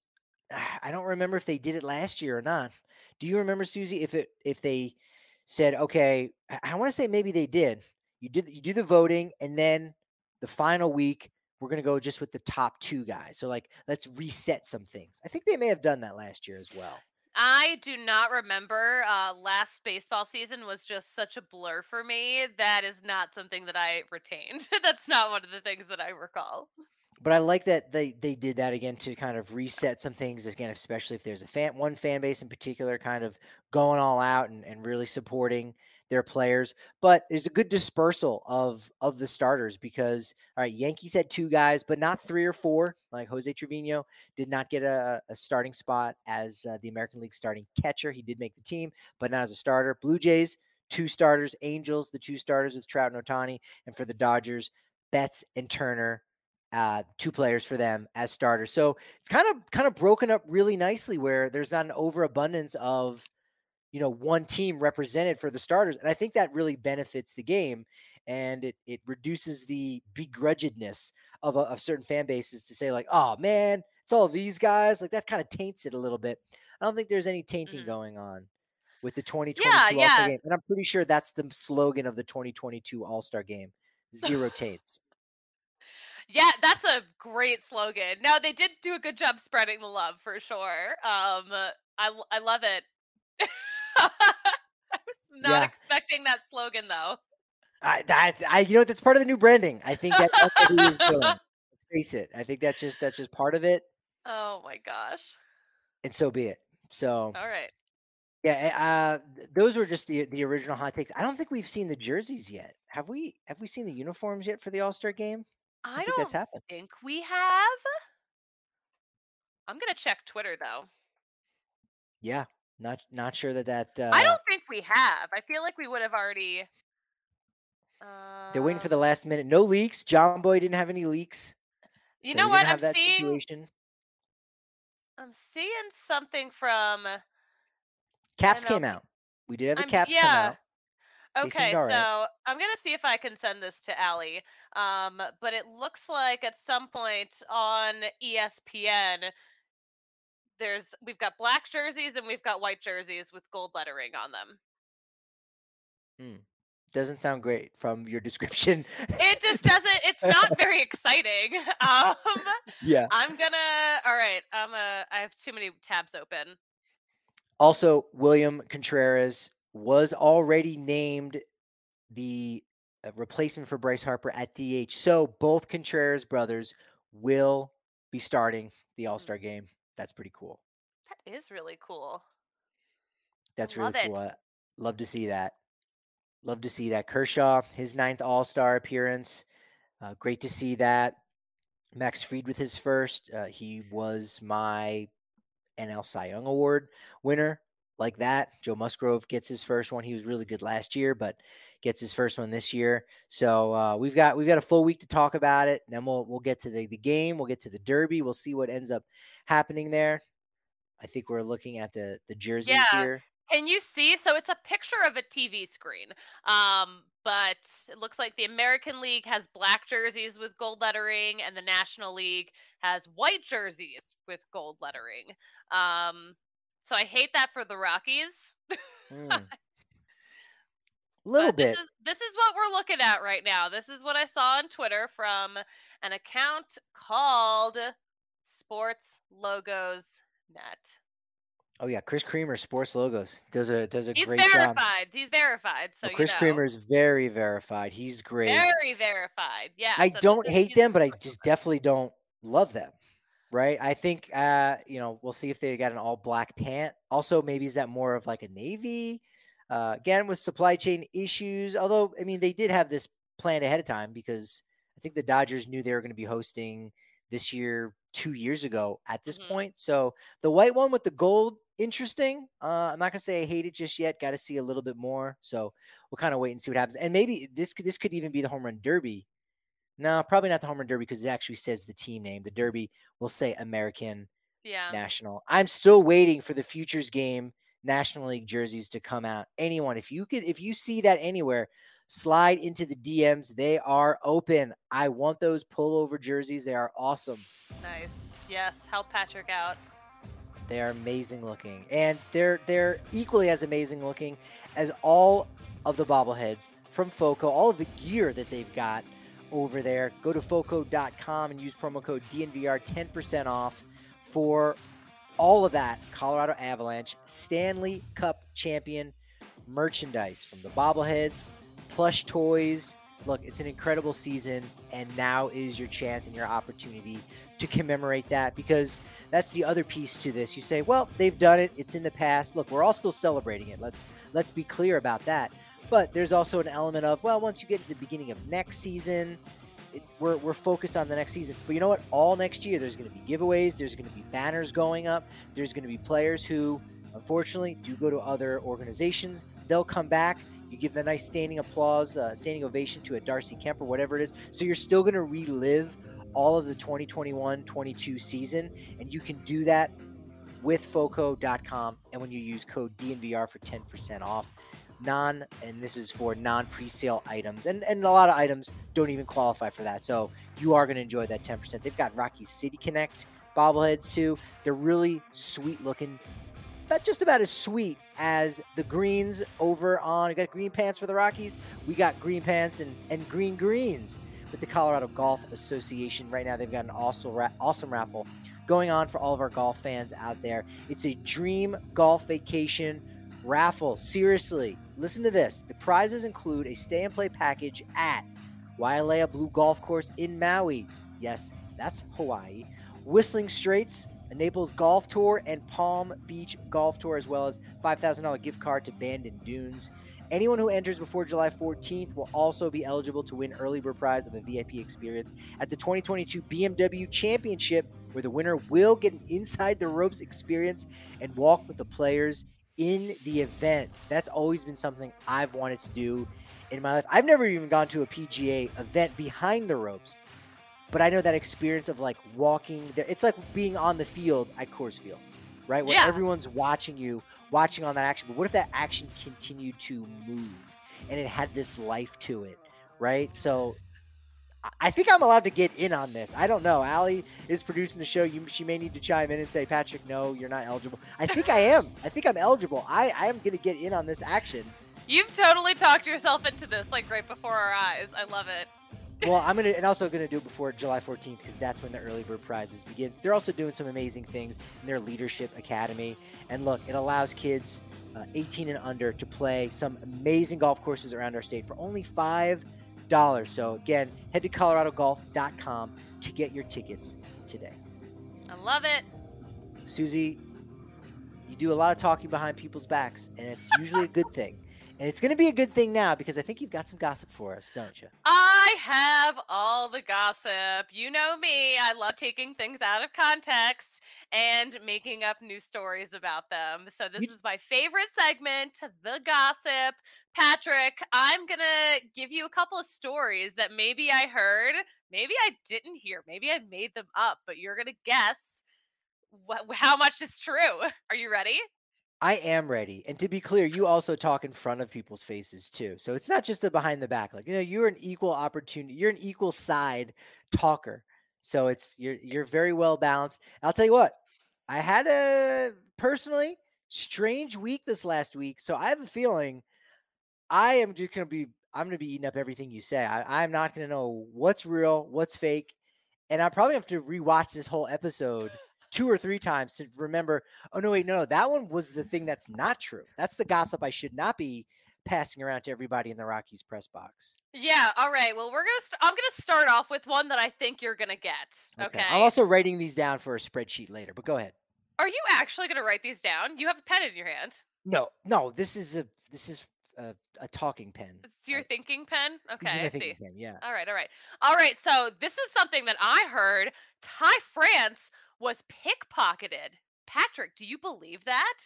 I don't remember if they did it last year or not. Do you remember, Susie, if it if they said, okay, I, I want to say maybe they did. You did you do the voting, and then the final week we're gonna go just with the top two guys. So like let's reset some things. I think they may have done that last year as well. I do not remember. Uh, last baseball season was just such a blur for me. That is not something that I retained. That's not one of the things that I recall. But I like that they they did that again to kind of reset some things again, especially if there's a fan one fan base in particular kind of going all out and, and really supporting their players. But there's a good dispersal of of the starters because all right, Yankees had two guys, but not three or four. Like Jose Trevino did not get a, a starting spot as uh, the American League starting catcher. He did make the team, but not as a starter. Blue Jays, two starters. Angels, the two starters with Trout and Ohtani, and for the Dodgers, Betts and Turner. Uh, two players for them as starters. So it's kind of kind of broken up really nicely where there's not an overabundance of, you know, one team represented for the starters. And I think that really benefits the game and it it reduces the begrudgedness of, a, of certain fan bases to say like, oh man, it's all these guys. Like that kind of taints it a little bit. I don't think there's any tainting Mhm. going on with the twenty Yeah, twenty-two All-Star yeah. game. And I'm pretty sure that's the slogan of the twenty twenty-two All-Star game. Zero taints. Yeah, that's a great slogan. No, they did do a good job spreading the love for sure. Um, I l- I love it. I was not Yeah. expecting that slogan though. I, I, I, you know, that's part of the new branding. I think that that's what he is doing. Let's face it. I think that's just that's just part of it, Oh my gosh. and so be it. So All right. yeah, uh, th- those were just the the original hot takes. I don't think we've seen the jerseys yet. Have we? Have we seen the uniforms yet for the All Star game? I I don't think that's don't happened. think we have. I'm gonna check Twitter though. Yeah, not not sure that that I uh, don't think we have. I feel like we would have already. they're waiting for the Um, last minute. No leaks. John Boy didn't have any leaks, you so know we didn't what? I'm have that seeing. situation. I'm seeing something from. Caps came M L B. out. We did have the I'm caps come yeah. out. They seemed Okay, all right. so I'm gonna see if I can send this to Allie. Um, but it looks like at some point on E S P N, there's we've got black jerseys and we've got white jerseys with gold lettering on them. Hmm. Doesn't sound great from your description. It just doesn't. It's not very exciting. Um, Yeah. I'm gonna. All right. I'm a. I have too many tabs open. Also, William Contreras was already named the uh, replacement for Bryce Harper at D H. So both Contreras brothers will be starting the All-Star game. That's pretty cool. That is really cool. That's I really love cool. it. I love to see that. Love to see that. Kershaw, his ninth All-Star appearance. Uh, great to see that. Max Fried with his first. Uh, he was my N L Cy Young Award winner. Like that. Joe Musgrove gets his first one. He was really good last year, but gets his first one this year. So uh, we've got we've got a full week to talk about it. And then we'll we'll get to the, the game. We'll get to the Derby. We'll see what ends up happening there. I think we're looking at the the jerseys Yeah. here. Can you see? So it's a picture of a T V screen. Um, but it looks like the American League has black jerseys with gold lettering, and the National League has white jerseys with gold lettering. Um, so I hate that for the Rockies. Mm. Little But bit. This is this is what we're looking at right now. This is what I saw on Twitter from an account called Sports Logos Net. Oh yeah, Chris Creamer, Sports Logos, does a does a He's great job. verified. He's verified. So Well, Chris you know. Creamer is very verified. He's great. Very verified. Yeah. I so this don't is- hate he's them, but I Sports just Logos. definitely don't love them. Right? I think uh, you know, we'll see if they got an all black pant. Also, maybe is that more of like a navy? Uh, again, with supply chain issues. Although, I mean, they did have this planned ahead of time because I think the Dodgers knew they were going to be hosting this year two years ago at this Mhm. point. So the white one with the gold, interesting. Uh, I'm not gonna say I hate it just yet. Got to see a little bit more. So we'll kind of wait and see what happens. And maybe this could- this could even be the home run derby. No, probably not the home run derby because it actually says the team name. The derby will say American Yeah. National. I'm still waiting for the Futures Game National League jerseys to come out. Anyone, if you could, if you see that anywhere, slide into the D Ms. They are open. I want those pullover jerseys. They are awesome. Nice. Yes. Help Patrick out. They are amazing looking, and they're they're equally as amazing looking as all of the bobbleheads from Foco. All of the gear that they've got over there. Go to foco dot com and use promo code D N V R, ten percent off for all of that Colorado Avalanche Stanley Cup champion merchandise, from the bobbleheads, plush toys. Look, it's an incredible season, and now is your chance and your opportunity to commemorate that, because that's the other piece to this. You say, well, they've done it. It's in the past. Look, we're all still celebrating it. Let's let's be clear about that. But there's also an element of, well, once you get to the beginning of next season, it, we're, we're focused on the next season. But you know what? All next year, there's going to be giveaways. There's going to be banners going up. There's going to be players who, unfortunately, do go to other organizations. They'll come back. You give them a nice standing applause, uh, standing ovation to a Darcy Kemper, whatever it is. So you're still going to relive all of the twenty twenty-one twenty-two season, and you can do that with foco dot com, and when you use code D N V R for ten percent off. Non, and this is for non-presale items, and, and a lot of items don't even qualify for that, so you are going to enjoy that ten percent. They've got Rocky City Connect bobbleheads too. They're really sweet looking, not just about as sweet as the greens over on, we got green pants for the Rockies, we got green pants and, and green greens with the Colorado Golf Association. Right now they've got an awesome, ra- awesome raffle going on for all of our golf fans out there. It's a dream golf vacation raffle. Seriously, listen to this. The prizes include a stay and play package at Wailea Blue Golf Course in Maui. Yes, that's Hawaii. Whistling Straits, a Naples Golf Tour, and Palm Beach Golf Tour, as well as five thousand dollars gift card to Bandon Dunes. Anyone who enters before July fourteenth will also be eligible to win early bird prize of a V I P experience at the twenty twenty-two B M W Championship, where the winner will get an inside the ropes experience and walk with the players in the event. That's always been something I've wanted to do in my life. I've never even gone to a P G A event behind the ropes, but I know that experience of like walking there. It's like being on the field at Coors Field, right? Where Yeah. everyone's watching you, watching on that action. But what if that action continued to move and it had this life to it, right? So I- I think I'm allowed to get in on this. I don't know. Allie is producing the show. You, she may need to chime in and say, Patrick, no, you're not eligible. I think I am. I think I'm eligible. I, I am going to get in on this action. You've totally talked yourself into this, like right before our eyes. I love it. Well, I'm gonna and also gonna do it before July fourteenth because that's when the early bird prizes begins. They're also doing some amazing things in their leadership academy. And look, it allows kids uh, eighteen and under to play some amazing golf courses around our state for only five dollars. So again, head to colorado golf dot com to get your tickets today. I love it. Susie, you do a lot of talking behind people's backs, and it's usually a good thing. And it's going to be a good thing now because I think you've got some gossip for us, don't you? I have all the gossip. You know me. I love taking things out of context and making up new stories about them. So this You- is my favorite segment, the gossip. Patrick, I'm going to give you a couple of stories that maybe I heard, maybe I didn't hear, maybe I made them up, but you're going to guess wh- how much is true. Are you ready? I am ready. And to be clear, you also talk in front of people's faces too. So it's not just the behind the back. Like, you know, you're an equal opportunity, you're an equal side talker. So it's you're you're very well balanced. I'll tell you what, I had a personally strange week this last week. So I have a feeling I am just gonna be I'm gonna be eating up everything you say. I, I'm not gonna know what's real, what's fake. And I probably have to rewatch this whole episode two or three times to remember, oh, no, wait, no, that one was the thing that's not true. That's the gossip I should not be passing around to everybody in the Rockies press box. Yeah, all right. Well, we're going to st- I'm going to start off with one that I think you're going to get. Okay. I'm also writing these down for a spreadsheet later, but go ahead. Are you actually going to write these down? You have a pen in your hand. No, no, this is a this is a, a talking pen. It's your I, thinking pen? this is Okay, my I thinking see. pen, yeah. All right, all right. All right, so this is something that I heard. Ty France was pickpocketed. Patrick, do you believe that?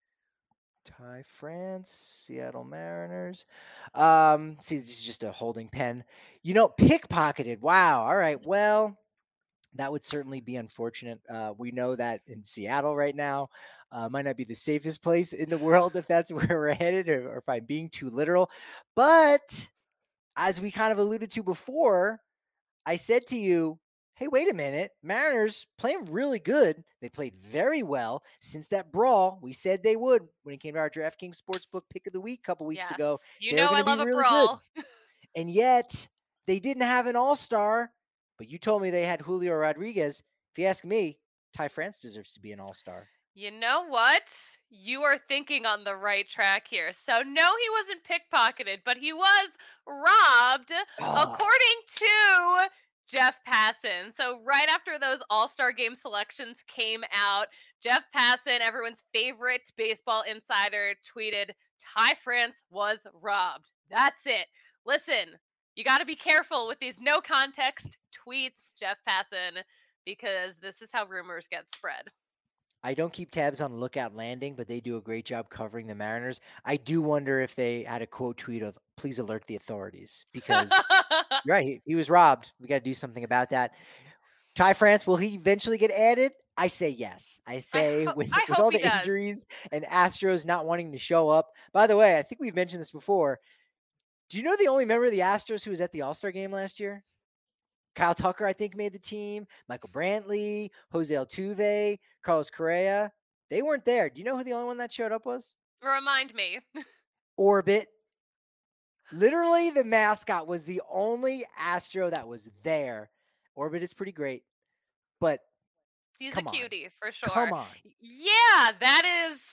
Ty France, Seattle Mariners. Um, see, this is just a holding pen. You know, pickpocketed. Wow. All right. Well, that would certainly be unfortunate. Uh, we know that in Seattle right now uh, might not be the safest place in the world if that's where we're headed, or, or if I'm being too literal. But as we kind of alluded to before, I said to you, hey, wait a minute. Mariners playing really good. They played very well since that brawl. We said they would when it came to our DraftKings Sportsbook pick of the week a couple weeks Yes. ago. You They're know I gonna love be a really brawl. good. And yet they didn't have an all-star, but you told me they had Julio Rodriguez. If you ask me, Ty France deserves to be an all-star. You know what? You are thinking on the right track here. So, no, he wasn't pickpocketed, but he was robbed, Oh. according to Jeff Passan. So, right after those All-Star Game selections came out, Jeff Passan, everyone's favorite baseball insider, tweeted, Ty France was robbed. That's it. Listen, you got to be careful with these no context tweets, Jeff Passan, because this is how rumors get spread. I don't keep tabs on Lookout Landing, but they do a great job covering the Mariners. I do wonder if they had a quote tweet of, please alert the authorities, because you're right, he, he was robbed. We got to do something about that. Ty France, will he eventually get added? I say yes. I say I ho- with, I with hope all he the does. injuries and Astros not wanting to show up. By the way, I think we've mentioned this before. Do you know the only member of the Astros who was at the All-Star game last year? Kyle Tucker, I think, made the team. Michael Brantley, Jose Altuve, Carlos Correa. They weren't there. Do you know who the only one that showed up was? Remind me. Orbit. Literally, the mascot was the only Astro that was there. Orbit is pretty great, but He's come a on. cutie for sure. Come on. Yeah, that is.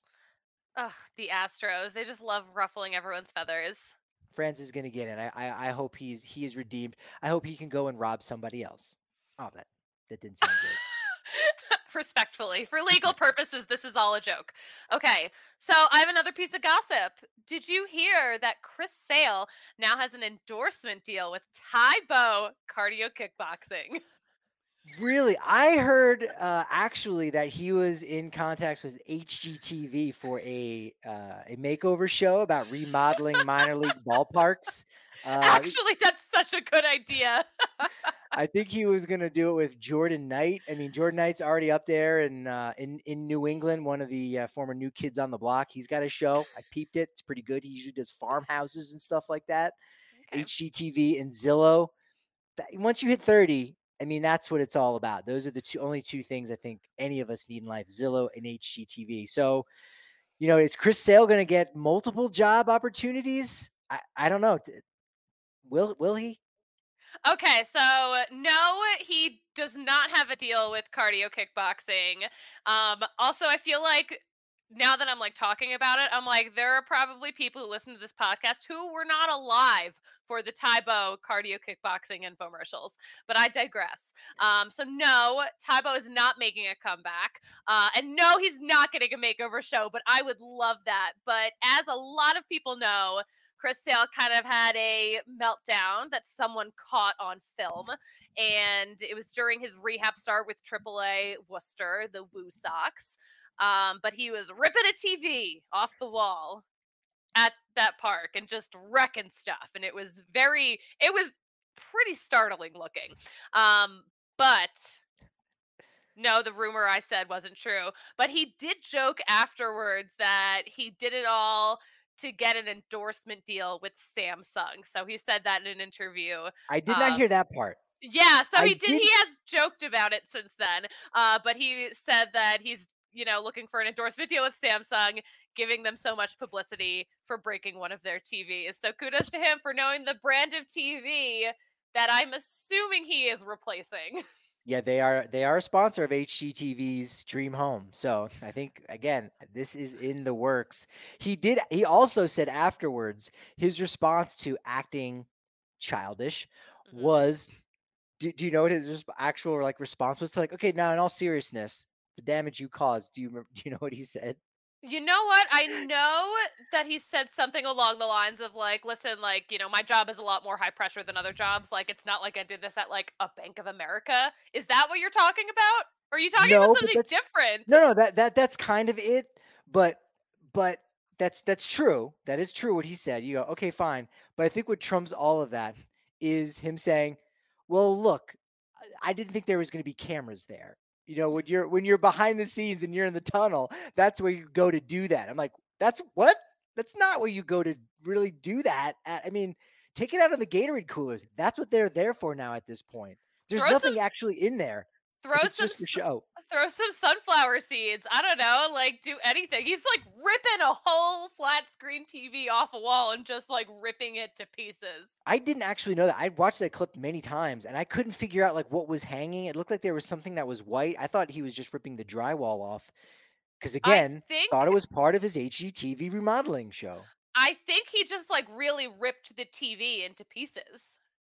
Ugh, the Astros. They just love ruffling everyone's feathers. France is going to get in. I, I I hope he's he is redeemed. I hope he can go and rob somebody else. Oh, that that didn't sound good. Respectfully, for legal purposes, this is all a joke. Okay, so I have another piece of gossip. Did you hear that Chris Sale now has an endorsement deal with Taibo Cardio Kickboxing? Really, I heard uh, actually that he was in contacts with H G T V for a uh, a makeover show about remodeling minor league ballparks. Uh, Actually, that's such a good idea. I think he was going to do it with Jordan Knight. I mean, Jordan Knight's already up there in uh, in in New England, one of the uh, former New Kids on the Block. He's got a show. I peeped it. It's pretty good. He usually does farmhouses and stuff like that. Okay. H G T V and Zillow. That, once you hit thirty, I mean, that's what it's all about. Those are the two only two things I think any of us need in life: Zillow and H G T V. So you know, is Chris Sale going to get multiple job opportunities? I, I don't know. Will will he? Okay, so no, he does not have a deal with cardio kickboxing. Um, also, I feel like now that I'm like talking about it, I'm like, there are probably people who listen to this podcast who were not alive for the Tybo cardio kickboxing infomercials, but I digress. Um, so no, Tybo is not making a comeback. Uh, and no, he's not getting a makeover show, but I would love that. But as a lot of people know, Chris Sale kind of had a meltdown that someone caught on film, and it was during his rehab start with triple A Worcester, the Woo Sox. Um, but he was ripping a T V off the wall at that park and just wrecking stuff, and it was very, it was pretty startling looking. Um, but no, the rumor I said wasn't true. But he did joke afterwards that he did it all to get an endorsement deal with Samsung. So he said that in an interview. I did not Um, hear that part. yeah, so I he did, did- he has joked about it since then. Uh, but he said that he's, you know, looking for an endorsement deal with Samsung, giving them so much publicity for breaking one of their T Vs. So kudos to him for knowing the brand of T V that I'm assuming he is replacing. Yeah, they are they are a sponsor of H G T V's Dream Home. So I think again, this is in the works. He did he also said afterwards his response to acting childish Mhm. was do, do you know what his resp- actual like response was to, like, okay, now in all seriousness, the damage you caused, do you remember, do you know what he said? You know what? I know that he said something along the lines of like, listen, like, you know, my job is a lot more high pressure than other jobs. Like, it's not like I did this at like a Bank of America. Is that what you're talking about? Or are you talking No, about but something that's- different? No, no, that that that's kind of it, but but that's that's true. That is true what he said. You go, okay, fine. But I think what trumps all of that is him saying, "Well, look, I- I didn't think there was going to be cameras there. You know, when you're when you're behind the scenes and you're in the tunnel, that's where you go to do that." I'm like, "That's what? That's not where you go to really do that." At, I mean, take it out of the Gatorade coolers. That's what they're there for now at this point. There's Throw nothing some- actually in there. Throw It's some just for s- show. throw some sunflower seeds. I don't know, like do anything. He's like ripping a whole flat screen T V off a wall and just like ripping it to pieces. I didn't actually know that. I watched that clip many times and I couldn't figure out like what was hanging. It looked like there was something that was white. I thought he was just ripping the drywall off because, again, I think thought it was part of his H G T V remodeling show. I think he just like really ripped the T V into pieces.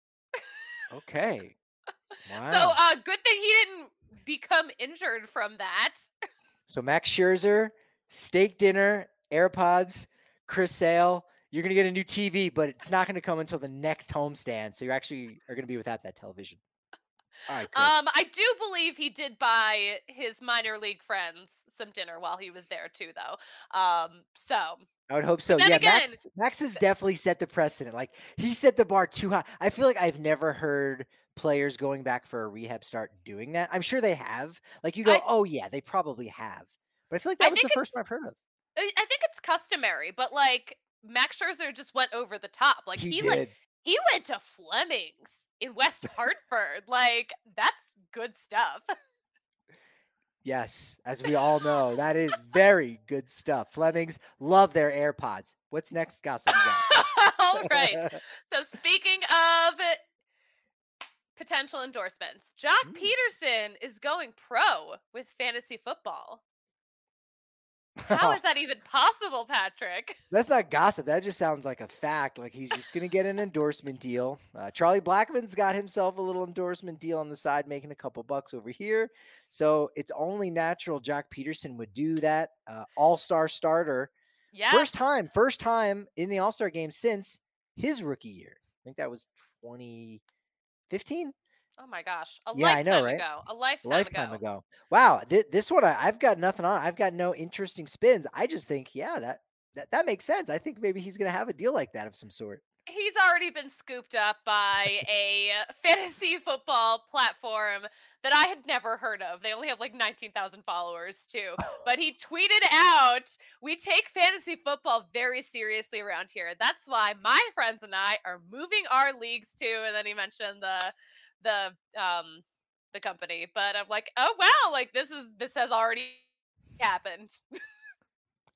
Okay. Wow. So uh good thing he didn't become injured from that. So Max Scherzer, steak dinner, AirPods, Chris Sale. You're going to get a new T V, but it's not going to come until the next homestand. So you actually are going to be without that television. All right, Chris. Um I do believe he did buy his minor league friends some dinner while he was there too though. Um so I would hope so. then Yeah, again- Max, Max has definitely set the precedent. Like, he set the bar too high. I feel like I've never heard players going back for a rehab start doing that. I'm sure they have. Like, you go, I- oh yeah, they probably have. But I feel like I that was the think first one I've heard of. I I think it's customary, but like Max Scherzer just went over the top. Like he, He like did. he went to Fleming's in West Hartford. Like that's good stuff. Yes, as we all know, that is very good stuff. Flemings love their AirPods. What's next, gossip? you got? All right. So speaking of potential endorsements, Jock Mm. Peterson is going pro with fantasy football. How is that even possible, Patrick? That's not gossip. That just sounds like a fact. Like, he's just going to get an endorsement deal. Uh, Charlie Blackmon's got himself a little endorsement deal on the side, making a couple bucks over here. So it's only natural Jock Peterson would do that. Uh, all-star starter. Yeah. First time, first time in the All-Star game since his rookie year. I think that was twenty fifteen. Oh my gosh. A Yeah, I lifetime know, right? ago. A lifetime, Lifetime ago. ago. Wow, th- this one I, I've got nothing on. I've got no interesting spins. I just think, yeah, that that, that makes sense. I think maybe he's going to have a deal like that of some sort. He's already been scooped up by a fantasy football platform that I had never heard of. They only have like nineteen thousand followers too. But he tweeted out, "We take fantasy football very seriously around here. That's why my friends and I are moving our leagues too." And then he mentioned the the um the company. But I'm like, "Oh wow, like this is this has already happened."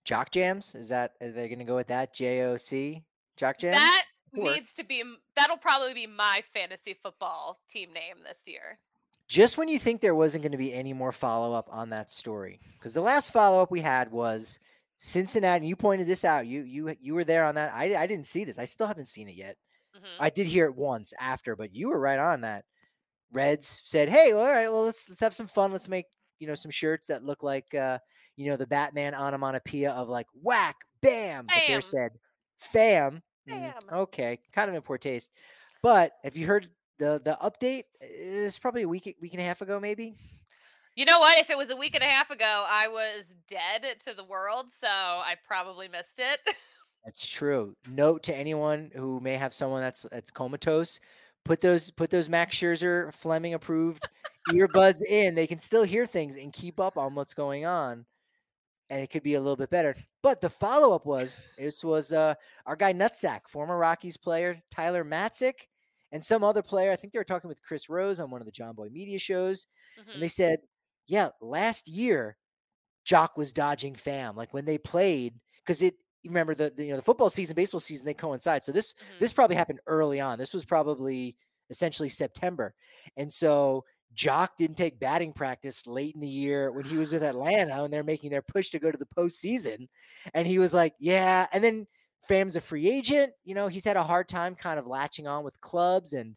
Jock Jams? Is that are they going to go with that? J O C? Jock Jams? That Could work. needs to be that'll probably be my fantasy football team name this year. Just when you think there wasn't going to be any more follow-up on that story, because the last follow-up we had was Cincinnati, and you pointed this out. You you you were there on that. I, I didn't see this. I still haven't seen it yet. Mm-hmm. I did hear it once after, but you were right on that. Reds said, "Hey, well, all right, well, let's let's have some fun. Let's make you know some shirts that look like uh, you know the Batman onomatopoeia of like whack, bam." But they said, "Fam." Mm, okay, kind of in poor taste. But have you heard the the update? Is probably a week week and a half ago, maybe. You know what? If it was a week and a half ago, I was dead to the world, so I probably missed it. That's true. Note to anyone who may have someone that's that's comatose: put those put those Max Scherzer Fleming approved earbuds in. They can still hear things and keep up on what's going on, and it could be a little bit better. But the follow up was this was uh, our guy Nutsack, former Rockies player Tyler Matzik, and some other player. I think they were talking with Chris Rose on one of the John Boy Media shows, Mhm. and they said, "Yeah, last year, Jock was dodging fam. Like when they played, because it." You remember the, the you know the football season, baseball season, they coincide. So this Mhm. this probably happened early on. This was probably essentially September, and so Jock didn't take batting practice late in the year when he was with Atlanta, and they're making their push to go to the postseason. And he was like, "Yeah." And then Fam's a free agent. You know, he's had a hard time kind of latching on with clubs, and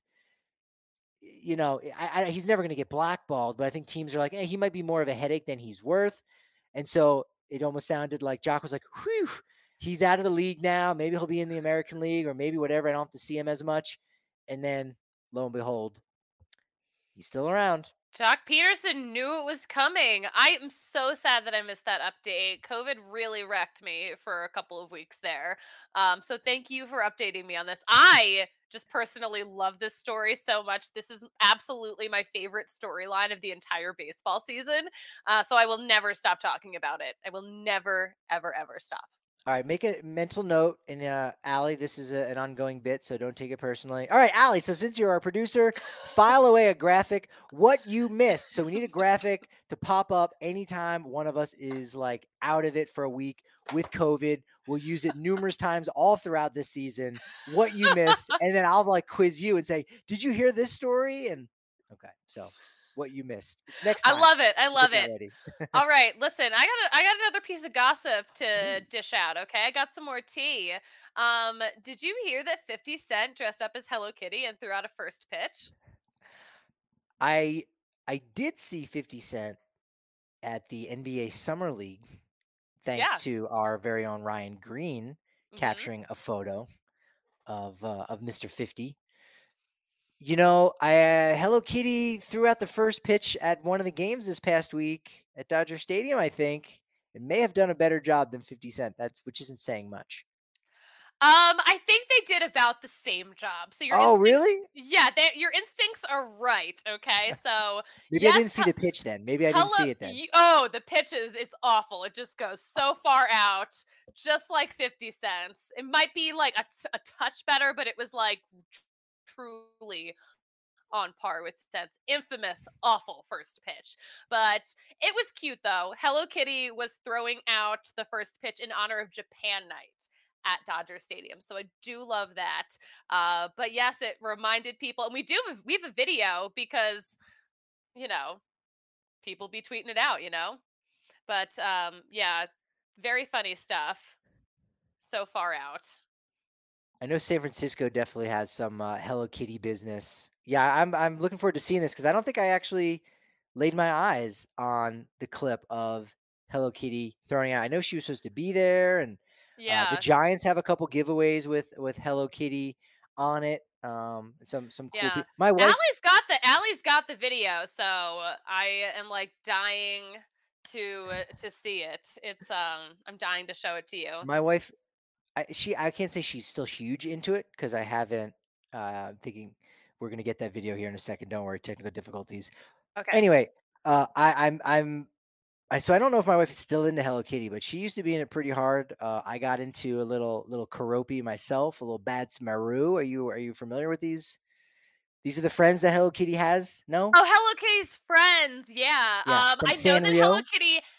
you know, I, I, he's never going to get blackballed. But I think teams are like, "Hey, he might be more of a headache than he's worth." And so it almost sounded like Jock was like, "Whew." He's out of the league now. Maybe he'll be in the American League or maybe whatever. I don't have to see him as much. And then, lo and behold, he's still around. Jock Peterson knew it was coming. I am so sad that I missed that update. COVID really wrecked me for a couple of weeks there. Um, so thank you for updating me on this. I just personally love this story so much. This is absolutely my favorite storyline of the entire baseball season. Uh, so I will never stop talking about it. I will never, ever, ever stop. All right, make a mental note. And uh, Allie, this is a, an ongoing bit, so don't take it personally. All right, Allie, so since you're our producer, file away a graphic, what you missed. So we need a graphic to pop up anytime one of us is like out of it for a week with COVID. We'll use it numerous times all throughout this season, what you missed. And then I'll like quiz you and say, did you hear this story? And okay, so what you missed next time. I love it. I love it. All right, listen, I got a, I got another piece of gossip to dish out. Okay, I got some more tea. Um, did you hear that fifty Cent dressed up as Hello Kitty and threw out a first pitch? I I did see fifty Cent at the N B A Summer League, thanks Yeah. to our very own Ryan Green Mhm. capturing a photo of uh, of Mister fifty. You know, I uh, Hello Kitty threw out the first pitch at one of the games this past week at Dodger Stadium. I think it may have done a better job than fifty Cent. That's which isn't saying much. Um, I think they did about the same job. So your Oh, instincts- really? Yeah, they- your instincts are right. Okay, so Maybe yes, I didn't see Hel- the pitch then. Maybe I didn't Hello, see it then. y- oh, the pitches, it's awful. It just goes so far out, just like fifty cents. It might be like a, t- a touch better, but it was like tr- truly on par with Cent's infamous awful first pitch. But it was cute though. Hello Kitty was throwing out the first pitch in honor of Japan Night at Dodger Stadium. So I do love that. Uh, but yes, it reminded people, and we do have, we have a video because, you know, people be tweeting it out, you know. But um, yeah, very funny stuff. So far out. I know San Francisco definitely has some uh, Hello Kitty business. Yeah, I'm I'm looking forward to seeing this because I don't think I actually laid my eyes on the clip of Hello Kitty throwing out. I know she was supposed to be there, and Yeah. uh, the Giants have a couple giveaways with with Hello Kitty on it. Um, and some some cool Yeah. people. My wife, Allie's got the Allie's got the video, so I am like dying to to see it. It's um I'm dying to show it to you. my wife, I, she I can't say she's still huge into it because I haven't. Uh, I'm thinking we're gonna get that video here in a second. Don't worry, technical difficulties. Okay. Anyway, uh, I, I'm I'm I so I don't know if my wife is still into Hello Kitty, but she used to be in it pretty hard. Uh, I got into a little little Karopi myself, a little Bad Smaru. Are you are you familiar with these? These are the friends that Hello Kitty has. No. Oh, Hello Kitty's friends. Yeah. Yeah, Um, from I know that Sanrio. Hello Kitty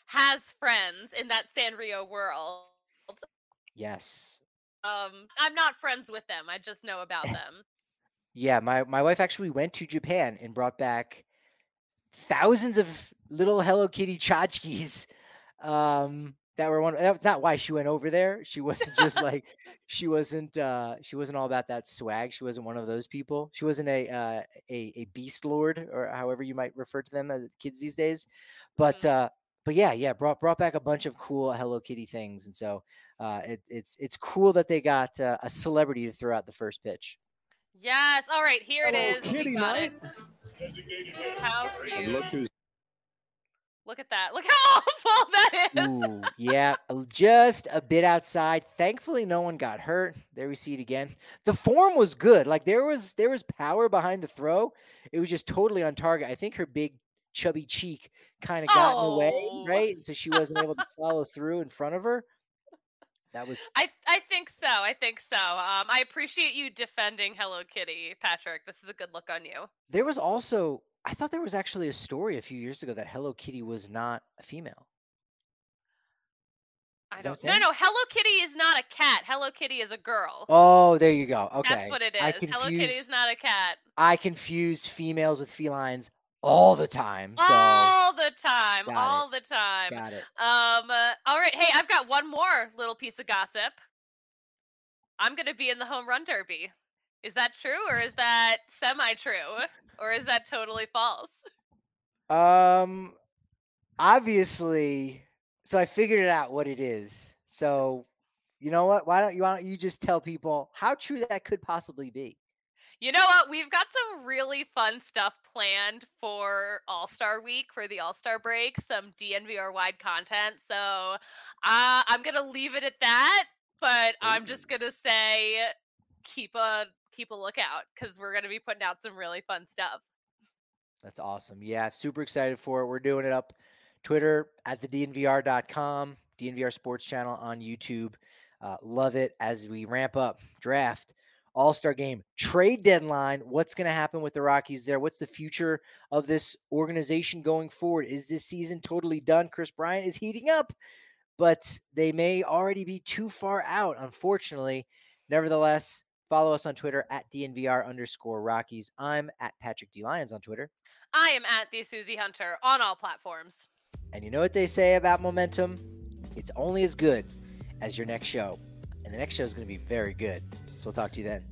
has friends in that Sanrio world. Yes. Um, I'm not friends with them. I just know about them. Yeah, my, my wife actually went to Japan and brought back thousands of little Hello Kitty tchotchkes. Um, that were one. That's not why she went over there. She wasn't just like she wasn't. Uh, she wasn't all about that swag. She wasn't one of those people. She wasn't a uh, a a beast lord or however you might refer to them as kids these days. But Mhm. uh, but yeah, yeah, brought brought back a bunch of cool Hello Kitty things, and so uh, it, it's it's cool that they got uh, a celebrity to throw out the first pitch. Yes. All right, here it Hello, is. Kitty We got night. it. How And cute. look who's Look at that. Look how awful that is. Ooh, yeah, a- just a bit outside. Thankfully, no one got hurt. There we see it again. The form was good. Like there was there was power behind the throw. It was just totally on target. I think her big chubby cheek kind of got in the way, Oh. right? And so she wasn't able to follow through in front of her. That was I I think so. I think so. Um, I appreciate you defending Hello Kitty, Patrick. This is a good look on you. there was also I thought there was actually a story a few years ago that Hello Kitty was not a female. I Is that a don't. No, thing? no. Hello Kitty is not a cat. Hello Kitty is a girl. Oh, there you go. Okay. That's what it I is. Hello Kitty confused is not a cat. I confused females with felines all the time. So All the time. Got it. All the time. got it. Um. uh, all right. Hey, I've got one more little piece of gossip. I'm gonna be in the home run derby. Is that true, or is that semi-true, or is that totally false? Um obviously so I figured it out what it is. So you know what? Why don't you why don't you just tell people how true that could possibly be? You know what? We've got some really fun stuff planned for All-Star Week, for the All-Star break, some D N V R wide content. So uh, I'm going to leave it at that, but I'm just going to say keep a keep a lookout because we're going to be putting out some really fun stuff. That's awesome. Yeah, super excited for it. We're doing it up Twitter at the D N V R dot com, D N V R Sports Channel on YouTube. Uh, love it as we ramp up draft, All-Star game, trade deadline. What's going to happen with the Rockies there? What's the future of this organization going forward? Is this season totally done? Chris Bryant is heating up, but they may already be too far out, unfortunately. Nevertheless, follow us on Twitter at D N V R underscore Rockies. I'm at Patrick D. Lyons on Twitter. I am at the Susie Hunter on all platforms. And you know what they say about momentum? It's only as good as your next show. And the next show is going to be very good. So we'll talk to you then.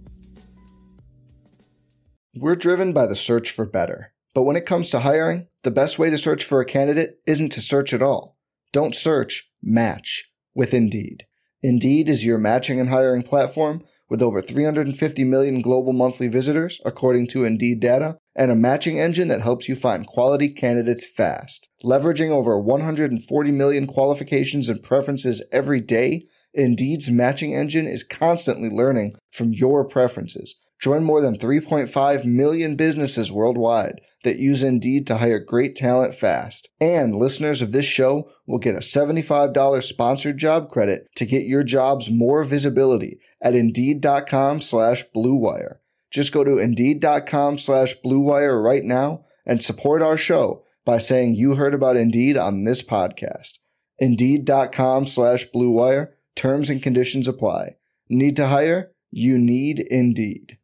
We're driven by the search for better. But when it comes to hiring, the best way to search for a candidate isn't to search at all. Don't search, match with Indeed. Indeed is your matching and hiring platform with over three hundred fifty million global monthly visitors, according to Indeed data, and a matching engine that helps you find quality candidates fast. Leveraging over one hundred forty million qualifications and preferences every day, Indeed's matching engine is constantly learning from your preferences. Join more than three point five million businesses worldwide that use Indeed to hire great talent fast. And listeners of this show will get a seventy-five dollars sponsored job credit to get your jobs more visibility at Indeed.com slash Blue Wire. Just go to Indeed.com slash Blue Wire right now and support our show by saying you heard about Indeed on this podcast. Indeed.com slash Blue Wire. Terms and conditions apply. Need to hire? You need Indeed.